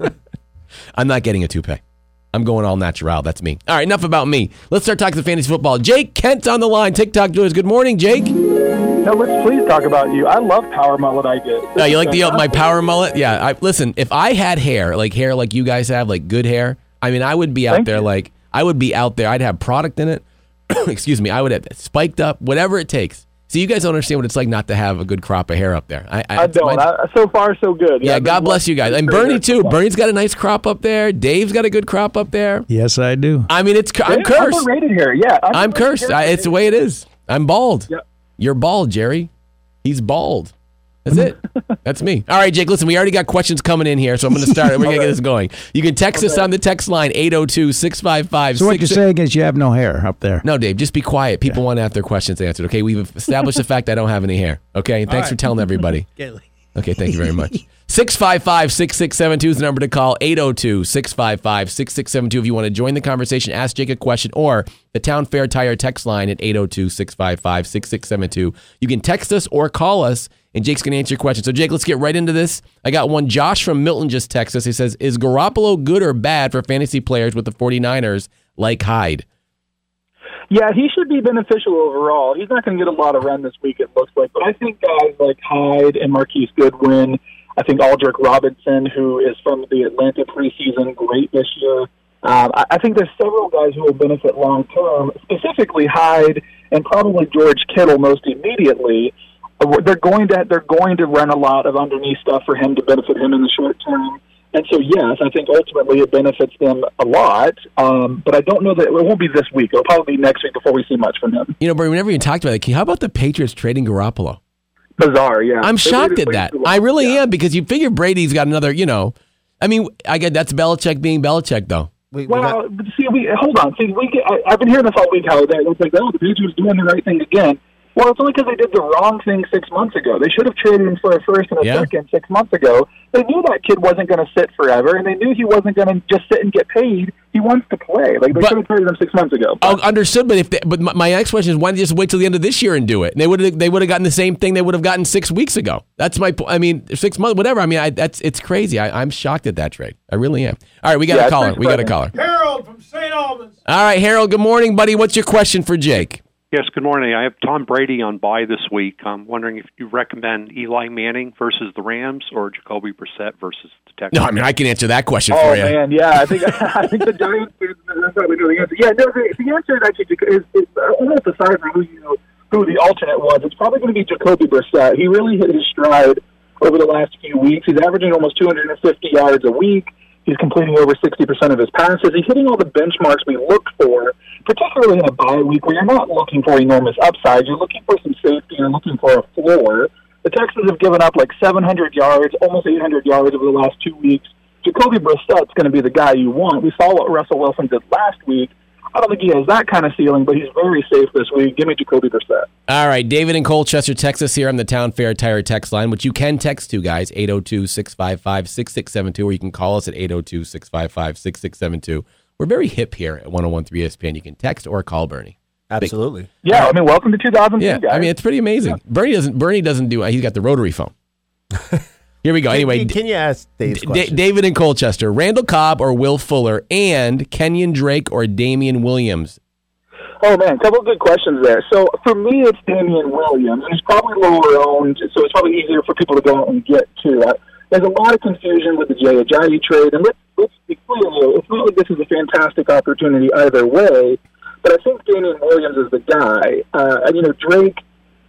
I'm not getting a toupee. I'm going all natural. That's me. All right, enough about me. Let's start talking fantasy football. Jake Kent on the line. TikTok doers. Good morning, Jake. No, let's please talk about you. I love power mullet I get. You like my power mullet? Yeah. Listen, if I had hair like you guys have, good hair, I mean, I would be out there I would be out there. I'd have product in it. Excuse me. I would have spiked up, whatever it takes. So you guys don't understand what it's like not to have a good crop of hair up there. I don't. So far, so good. Yeah, God bless you guys. And Bernie, too. Bernie's got a nice crop up there. Dave's got a good crop up there. Yes, I do. I mean, I'm cursed. I'm rated here. Yeah. I'm cursed. It's the way it is. I'm bald. Yep. You're bald, Jerry. He's bald. That's it. That's me. All right, Jake, listen, we already got questions coming in here, so I'm going to start. We're going to get this going. You can text us on the text line, 802-655-66. So what you're saying is you have no hair up there. No, Dave, just be quiet. People want to have their questions answered, okay? We've established the fact I don't have any hair, okay? And thanks for telling everybody. Okay, thank you very much. 655-6672 is the number to call, 802-655-6672. If you want to join the conversation, ask Jake a question, or the Town Fair Tire text line at 802-655-6672. You can text us or call us, and Jake's going to answer your question. So, Jake, let's get right into this. I got one. Josh from Milton just texted us. He says, is Garoppolo good or bad for fantasy players with the 49ers like Hyde? Yeah, he should be beneficial overall. He's not going to get a lot of run this week, it looks like. But I think guys like Hyde and Marquise Goodwin, I think Aldrick Robinson, who is from the Atlanta preseason, great this year. I think there's several guys who will benefit long-term, specifically Hyde and probably George Kittle most immediately. They're going to run a lot of underneath stuff for him to benefit him in the short term. And so, yes, I think ultimately it benefits them a lot, but I don't know that it won't be this week. It'll probably be next week before we see much from him. But whenever you talked about it, how about the Patriots trading Garoppolo? Bizarre, yeah. I'm shocked at that. I really am, because you figure Brady's got another, I mean, I get that's Belichick being Belichick, though. Hold on. I've been hearing this all week, how the Patriots doing the right thing again. Well, it's only because they did the wrong thing 6 months ago. They should have traded him for a first and a second 6 months ago. They knew that kid wasn't going to sit forever, and they knew he wasn't going to just sit and get paid. He wants to play. Like, they should have traded him 6 months ago. Oh, understood. But my next question is, why did they just wait till the end of this year and do it? And they would have gotten the same thing they would have gotten 6 weeks ago. That's my point. I mean, 6 months, whatever. I mean, it's crazy. I'm shocked at that trade. I really am. All right, we got a caller. Harold from St. Albans. All right, Harold. Good morning, buddy. What's your question for Jake? Yes, good morning. I have Tom Brady on bye this week. I'm wondering if you recommend Eli Manning versus the Rams or Jacoby Brissett versus the Texans. No, I mean, I can answer that question for you. Oh, man, yeah. I think the Giants probably know the answer. Yeah, no, the answer is actually is almost aside from who the alternate was. It's probably going to be Jacoby Brissett. He really hit his stride over the last few weeks. He's averaging almost 250 yards a week. He's completing over 60% of his passes. He's hitting all the benchmarks we look for, particularly in a bye week where you're not looking for enormous upside. You're looking for some safety. You're looking for a floor. The Texans have given up like 700 yards, almost 800 yards over the last 2 weeks. Jacoby Brissett's going to be the guy you want. We saw what Russell Wilson did last week. I don't think he has that kind of ceiling, but he's very safe this week. Give me Jacoby Brissett. All right, David in Colchester, Texas here on the Town Fair Tire text line, which you can text to, guys, 802-655-6672, or you can call us at 802-655-6672. We're very hip here at 101.3 ESPN. You can text or call Bernie. Absolutely. Yeah, I mean, welcome to 2002, yeah, guys. I mean, it's pretty amazing. Yeah. Bernie doesn't do, he's got the rotary phone. Here we go. Anyway, can you ask Dave's question? David in Colchester, Randall Cobb or Will Fuller, and Kenyon Drake or Damian Williams? Oh, man, a couple of good questions there. So, for me, it's Damian Williams. He's probably lower owned, so it's probably easier for people to go out and get to. There's a lot of confusion with the Jay Ajayi trade, and let's be clear, it's not like this is a fantastic opportunity either way, but I think Damian Williams is the guy. Drake,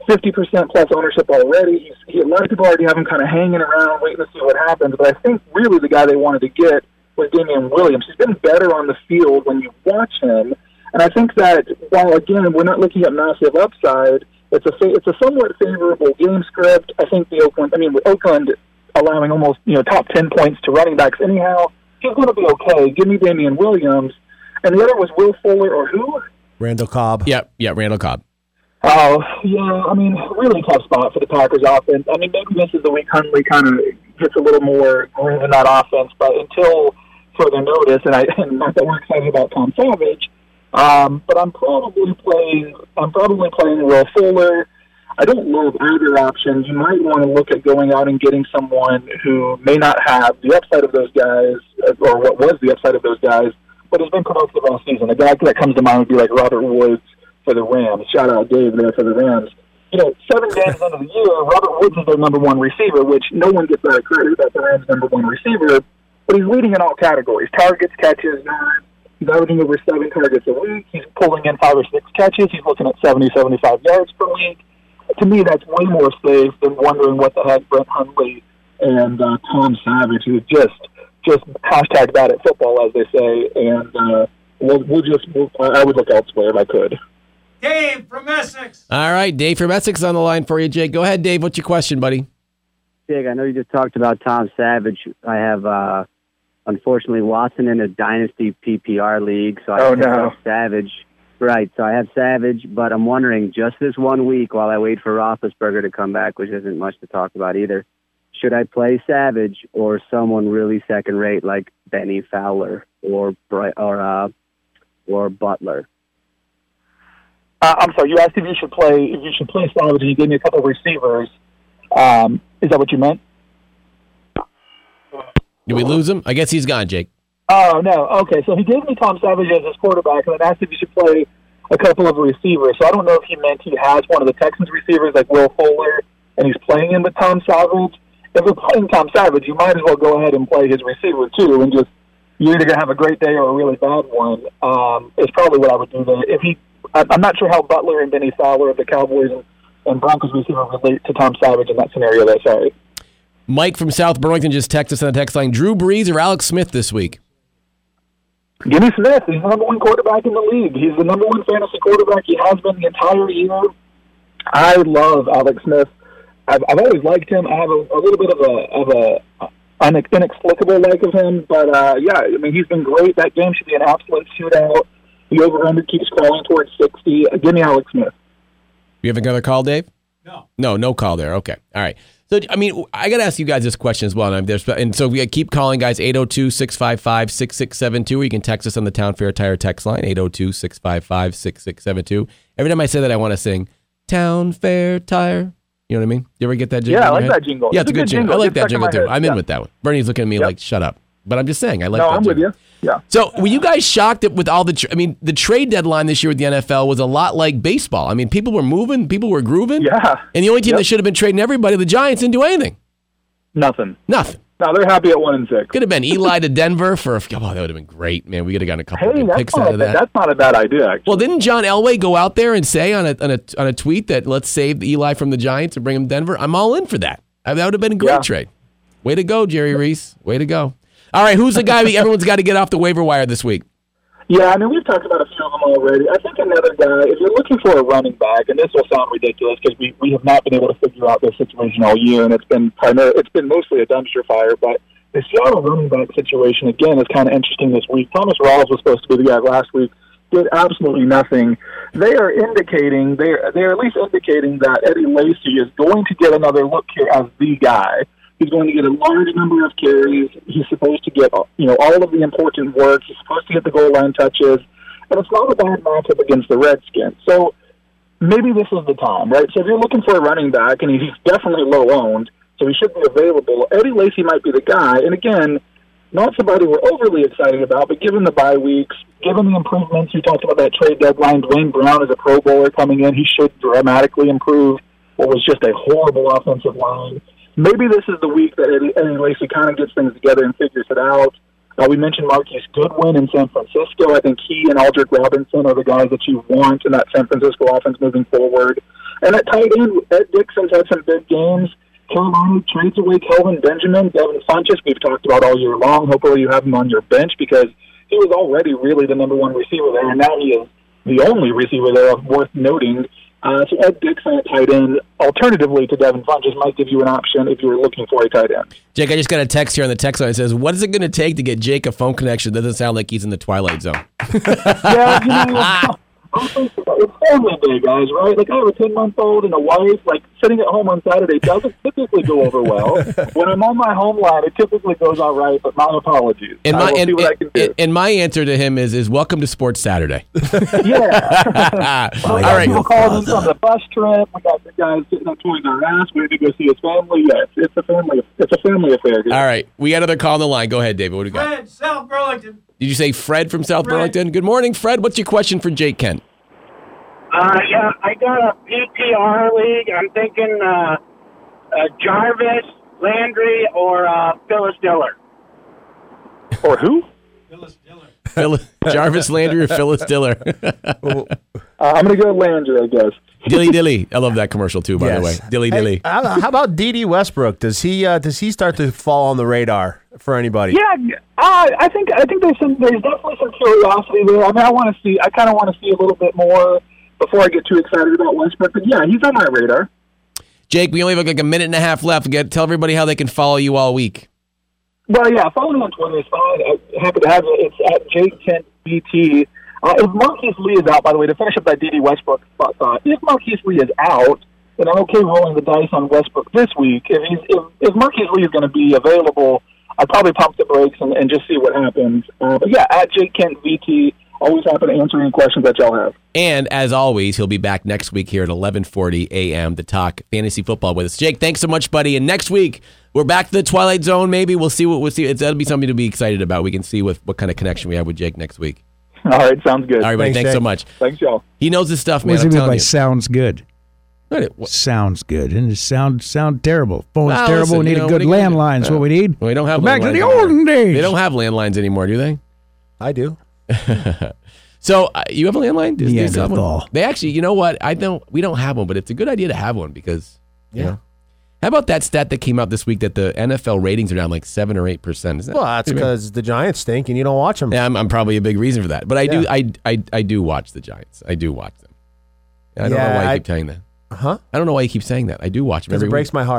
50% plus ownership already. A lot of people already have him kind of hanging around, waiting to see what happens. But I think really the guy they wanted to get was Damian Williams. He's been better on the field when you watch him. And I think that while, again, we're not looking at massive upside, it's a somewhat favorable game script. I think with Oakland allowing almost top 10 points to running backs anyhow, he's going to be okay. Give me Damian Williams. And the other was Will Fuller or who? Randall Cobb. Yeah, Randall Cobb. Oh, yeah, I mean, really tough spot for the Packers offense. I mean, maybe this is the week Hundley kind of gets a little more groove in that offense, but until further notice, and not that we're excited about Tom Savage, but I'm probably playing Will Fuller. I don't love either option. You might want to look at going out and getting someone who may not have the upside of those guys, or what was the upside of those guys, but has been productive all season. A guy that comes to mind would be like Robert Woods for the Rams. Shout out Dave there for the Rams. 7 games into the year, Robert Woods is their number one receiver, which no one gets that credit. That's the Rams' number one receiver, but he's leading in all categories: targets, catches, yards. He's averaging over 7 targets a week. He's pulling in 5 or 6 catches. He's looking at 70, 75 yards per week. To me, that's way more safe than wondering what the heck Brett Hundley and Tom Savage, who just hashtag bad at football, as they say, and I would look elsewhere if I could. Dave from Essex. All right, Dave from Essex on the line for you, Jake. Go ahead, Dave. What's your question, buddy? Jake, I know you just talked about Tom Savage. I have, unfortunately, Watson in a dynasty PPR league, so I have Savage. Right, so I have Savage, but I'm wondering, just this 1 week while I wait for Roethlisberger to come back, which isn't much to talk about either, should I play Savage or someone really second-rate like Benny Fowler or Butler? I'm sorry, you asked if you should play Savage, and you gave me a couple of receivers. Is that what you meant? Did we lose him? I guess he's gone, Jake. Oh, no. Okay, so he gave me Tom Savage as his quarterback, and then asked if you should play a couple of receivers. So I don't know if he meant he has one of the Texans receivers like Will Fuller, and he's playing him with Tom Savage. If you're playing Tom Savage, you might as well go ahead and play his receiver, too, and just, you're either going to have a great day or a really bad one. Is probably what I would do there. I'm not sure how Butler and Benny Fowler of the Cowboys and Broncos receiver relate to Tom Savage in that scenario there, sorry. Mike from South Burlington just texted us on the text line, Drew Brees or Alex Smith this week? Give me Smith. He's the number one quarterback in the league. He's the number one fantasy quarterback. He has been the entire year. I love Alex Smith. I've always liked him. I have a little bit of an inexplicable like of him, but yeah, I mean, he's been great. That game should be an absolute shootout. The over-under keeps crawling towards 60. Give me Alex Smith. You have another call, Dave? No call there. Okay. All right. So, I mean, I got to ask you guys this question as well. And so we keep calling, guys, 802-655-6672, or you can text us on the Town Fair Tire text line, 802-655-6672. Every time I say that, I want to sing Town Fair Tire. You know what I mean? You ever get that jingle? Yeah, I like that jingle. Yeah, it's a good jingle. I like that jingle, too. I'm in Yeah. with that one. Bernie's looking at me like, shut up. But I'm just saying, I like that I'm jingle. with you. Yeah. So were you guys shocked that with all the trade deadline this year with the NFL was a lot like baseball? I mean, people were moving, people were grooving. Yeah. And the only team that should have been trading everybody, the Giants, didn't do anything. Nothing. No, they're happy at 1-6. Could have been Eli to Denver for that would have been great, man. We could have gotten a couple of picks not out of that. That's not a bad idea, actually. Well, didn't John Elway go out there and say on a tweet that let's save Eli from the Giants and bring him to Denver? I'm all in for that. That would have been a great trade. Way to go, Jerry Reese. Way to go. All right, who's the guy everyone's got to get off the waiver wire this week? Yeah, I mean, we've talked about a few of them already. I think another guy, if you're looking for a running back, and this will sound ridiculous because we have not been able to figure out this situation all year, and it's been mostly a dumpster fire, but the Seattle running back situation, again, is kind of interesting this week. Thomas Rawls was supposed to be the guy last week, did absolutely nothing. They are indicating, they're at least indicating that Eddie Lacy is going to get another look here as the guy. He's going to get a large number of carries. He's supposed to get, all of the important work. He's supposed to get the goal line touches. And it's not a bad matchup against the Redskins. So maybe this is the time, right? So if you're looking for a running back, and he's definitely low-owned, so he should be available, Eddie Lacy might be the guy. And again, not somebody we're overly excited about, but given the bye weeks, given the improvements, we talked about that trade deadline, Dwayne Brown is a Pro Bowler coming in. He should dramatically improve what was just a horrible offensive line. Maybe this is the week that Eddie Lacy kind of gets things together and figures it out. We mentioned Marquise Goodwin in San Francisco. I think he and Aldrick Robinson are the guys that you want in that San Francisco offense moving forward. And at tight end, Ed Dixon's had some big games. Carolina trades away Kelvin Benjamin. Devin Funchess, we've talked about all year long. Hopefully you have him on your bench because he was already really the number one receiver there, and now he is the only receiver there worth noting. So Ed Dixon at tight end, alternatively to Devin Funchess, might give you an option if you're looking for a tight end. Jake, I just got a text here on the text line that says, what is it going to take to get Jake a phone connection? Doesn't sound like he's in the Twilight Zone. Yeah, it's family day, guys, right? Like, I have a 10-month-old and a wife. Like, sitting at home on Saturday doesn't typically go over well. When I'm on my home line, it typically goes all right, but my apologies. And I will see what I can do. And my answer to him is welcome to Sports Saturday. Yeah. All right. People calling in from the bus trip. We got the guys sitting at Toys R Us. We need to go see his family. Yeah, it's a family affair. All right. We got another call on the line. Go ahead, David. What do you got? Fred, South Burlington. Did you say Fred from South Burlington? Good morning, Fred. What's your question for Jake Kent? Yeah, I got a PPR league. I'm thinking Jarvis, Landry, or Phyllis Diller. Or who? Jarvis Landry or Phyllis Diller? I'm going to go Landry, I guess. Dilly Dilly. I love that commercial too, by the way. Dilly Dilly. How about D.D. Westbrook? Does he start to fall on the radar for anybody? Yeah, I think there's definitely some curiosity there. I mean, I kind of want to see a little bit more before I get too excited about Westbrook. But yeah, he's on my radar. Jake, we only have like a minute and a half left. Tell everybody how they can follow you all week. Well, yeah, follow me on Twitter is fine. I'm happy to have it. It's at JakeKentBT. If Marquise Lee is out, by the way, to finish up that D.D. Westbrook thought, if Marquise Lee is out, then I'm okay rolling the dice on Westbrook this week. If Marquise Lee is going to be available, I'd probably pump the brakes and just see what happens. But yeah, at JakeKentVT, always happy to answer any questions that y'all have. And as always, he'll be back next week here at 11:40 a.m. to talk fantasy football with us. Jake, thanks so much, buddy. And next week, we're back to the Twilight Zone. Maybe we'll see. That'll be something to be excited about. We can see what kind of connection we have with Jake next week. All right, sounds good. All right, buddy, thanks so much. Thanks, y'all. He knows his stuff, man. What does I'm he mean telling by you. sounds good? Sounds good. And it sound terrible. Phone's terrible. We need a good landline. That's what we need. We don't have back to the landlines olden days. They don't have landlines anymore, do they? I do. So you have a landline? Yeah, they have one? They actually, you know what? We don't have one, but it's a good idea to have one because, you know. How about that stat that came out this week that the NFL ratings are down like 7 or 8%? Well, that's because the Giants stink and you don't watch them. Yeah, I'm probably a big reason for that. But I do watch the Giants. I do watch them. I don't know why you keep saying that. Huh? I don't know why you keep saying that. I do watch them. Because it breaks my heart.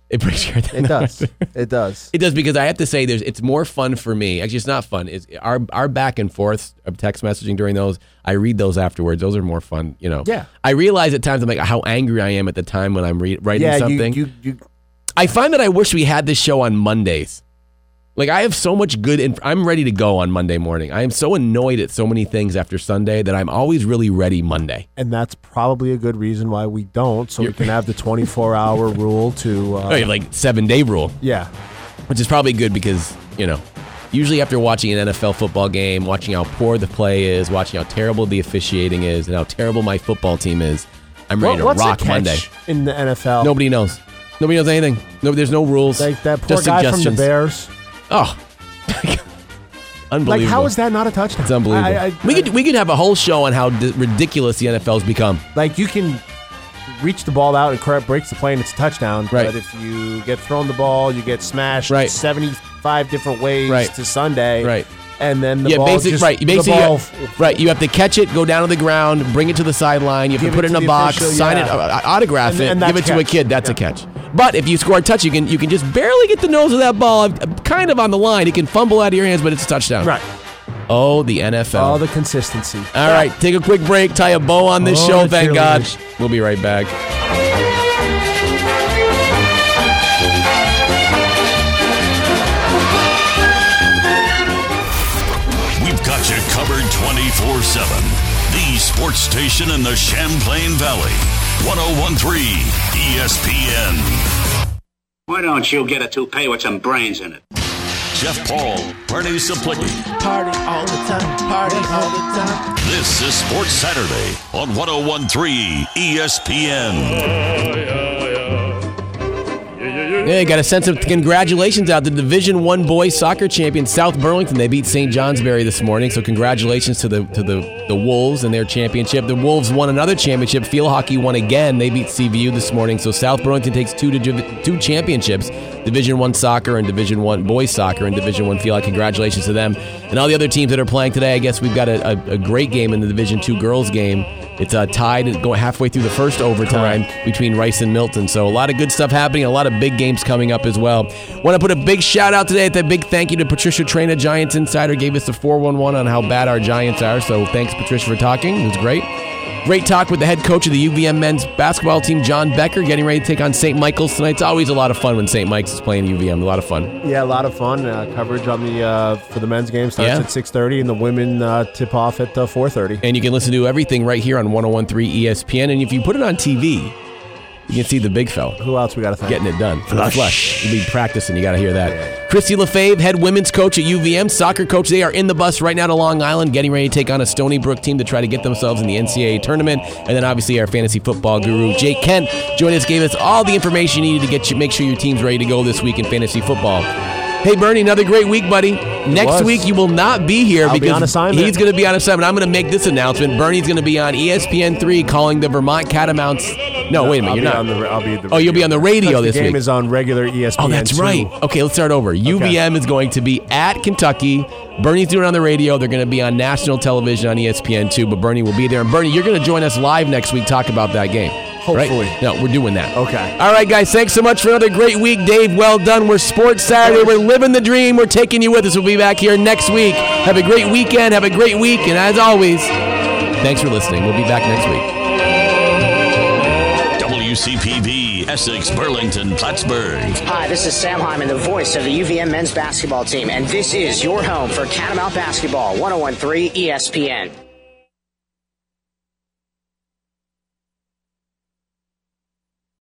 It brings your It does. It does. It does, because I have to say, it's more fun for me. Actually, it's not fun. It's our back and forth of text messaging during those. I read those afterwards. Those are more fun. Yeah. I realize at times I'm like how angry I am at the time when I'm writing something. You I find that I wish we had this show on Mondays. Like, I have so much good I'm ready to go on Monday morning. I am so annoyed at so many things after Sunday that I'm always really ready Monday. And that's probably a good reason why we don't, so we can have the 24-hour rule to... like 7-day rule. Yeah. Which is probably good because, usually after watching an NFL football game, watching how poor the play is, watching how terrible the officiating is, and how terrible my football team is, I'm ready to rock Monday. In the NFL? Nobody knows. Nobody knows anything. There's no rules. Like that poor just guy suggestions. from the Bears. Oh, unbelievable! Like, how is that not a touchdown? It's unbelievable. We could have a whole show on how ridiculous the NFL's become. Like, you can reach the ball out and breaks the play and it's a touchdown. Right. But if you get thrown the ball, you get smashed right. 75 different ways right. to Sunday. Right. And then the ball just... Right. You have to catch it, go down on the ground, bring it to the sideline. You have to put it in a box, sign it, autograph it, give it to a kid. That's a catch. But if you score a touch, you can just barely get the nose of that ball, kind of on the line. It can fumble out of your hands, but it's a touchdown. Right. Oh, the NFL. Oh, the consistency. All right, take a quick break, tie a bow on this show, thank God. We'll be right back. We've got you covered 24/7. The sports station in the Champlain Valley. 101.3 ESPN. Why don't you get a toupee with some brains in it? Jeff Paul, Bernie Saplicki. Party all the time, party all the time. This is Sports Saturday on 101.3 ESPN. Yeah, got a sense of congratulations out to Division I boys soccer champion South Burlington. They beat St. Johnsbury this morning, so congratulations to the Wolves and their championship. The Wolves won another championship. Field hockey won again. They beat CVU this morning, so South Burlington takes two championships, Division I soccer and Division I boys soccer and Division I field hockey. Congratulations to them. And all the other teams that are playing today, I guess we've got a great game in the Division II girls game. It's tied, going halfway through the first overtime between Rice and Milton. So a lot of good stuff happening, a lot of big games coming up as well. Want to put a big shout out today, a big thank you to Patricia Traina, Giants Insider, gave us the 411 on how bad our Giants are. So thanks, Patricia, for talking. It was great. Great talk with the head coach of the UVM men's basketball team, John Becker, getting ready to take on St. Michael's tonight. It's always a lot of fun when St. Mike's is playing UVM. A lot of fun. Yeah, a lot of fun. Coverage on the for the men's game starts at 6:30, and the women tip off at 4:30. And you can listen to everything right here on 101.3 ESPN. And if you put it on TV, you can see the big fella. Who else we got to thank? Getting it done. Flush. You'll be practicing. You got to hear that. Yeah. Christy LaFave, head women's coach at UVM, soccer coach. They are in the bus right now to Long Island, getting ready to take on a Stony Brook team to try to get themselves in the NCAA tournament. And then obviously our fantasy football guru, Jake Kent, joined us, gave us all the information you needed to make sure your team's ready to go this week in fantasy football. Hey, Bernie, another great week, buddy. Next week, you will not be here because on assignment. He's going to be on assignment. I'm going to make this announcement. Bernie's going to be on ESPN3 calling the Vermont Catamounts. No, wait a minute. You're not. I'll be at the radio. Oh, you'll be on the radio this week. The game is on regular ESPN. Oh, that's right. Okay, let's start over. UVM is going to be at Kentucky. Bernie's doing it on the radio. They're going to be on national television on ESPN2, but Bernie will be there. And Bernie, you're going to join us live next week, talk about that game. Hopefully. Right? No, we're doing that. Okay. All right, guys, thanks so much for another great week. Dave, well done. We're Sports Saturday. We're living the dream. We're taking you with us. We'll be back here next week. Have a great weekend. Have a great week. And as always, thanks for listening. We'll be back next week. WCPV, Essex, Burlington, Plattsburgh. Hi, this is Sam Hyman, the voice of the UVM men's basketball team, and this is your home for Catamount Basketball, 101.3 ESPN.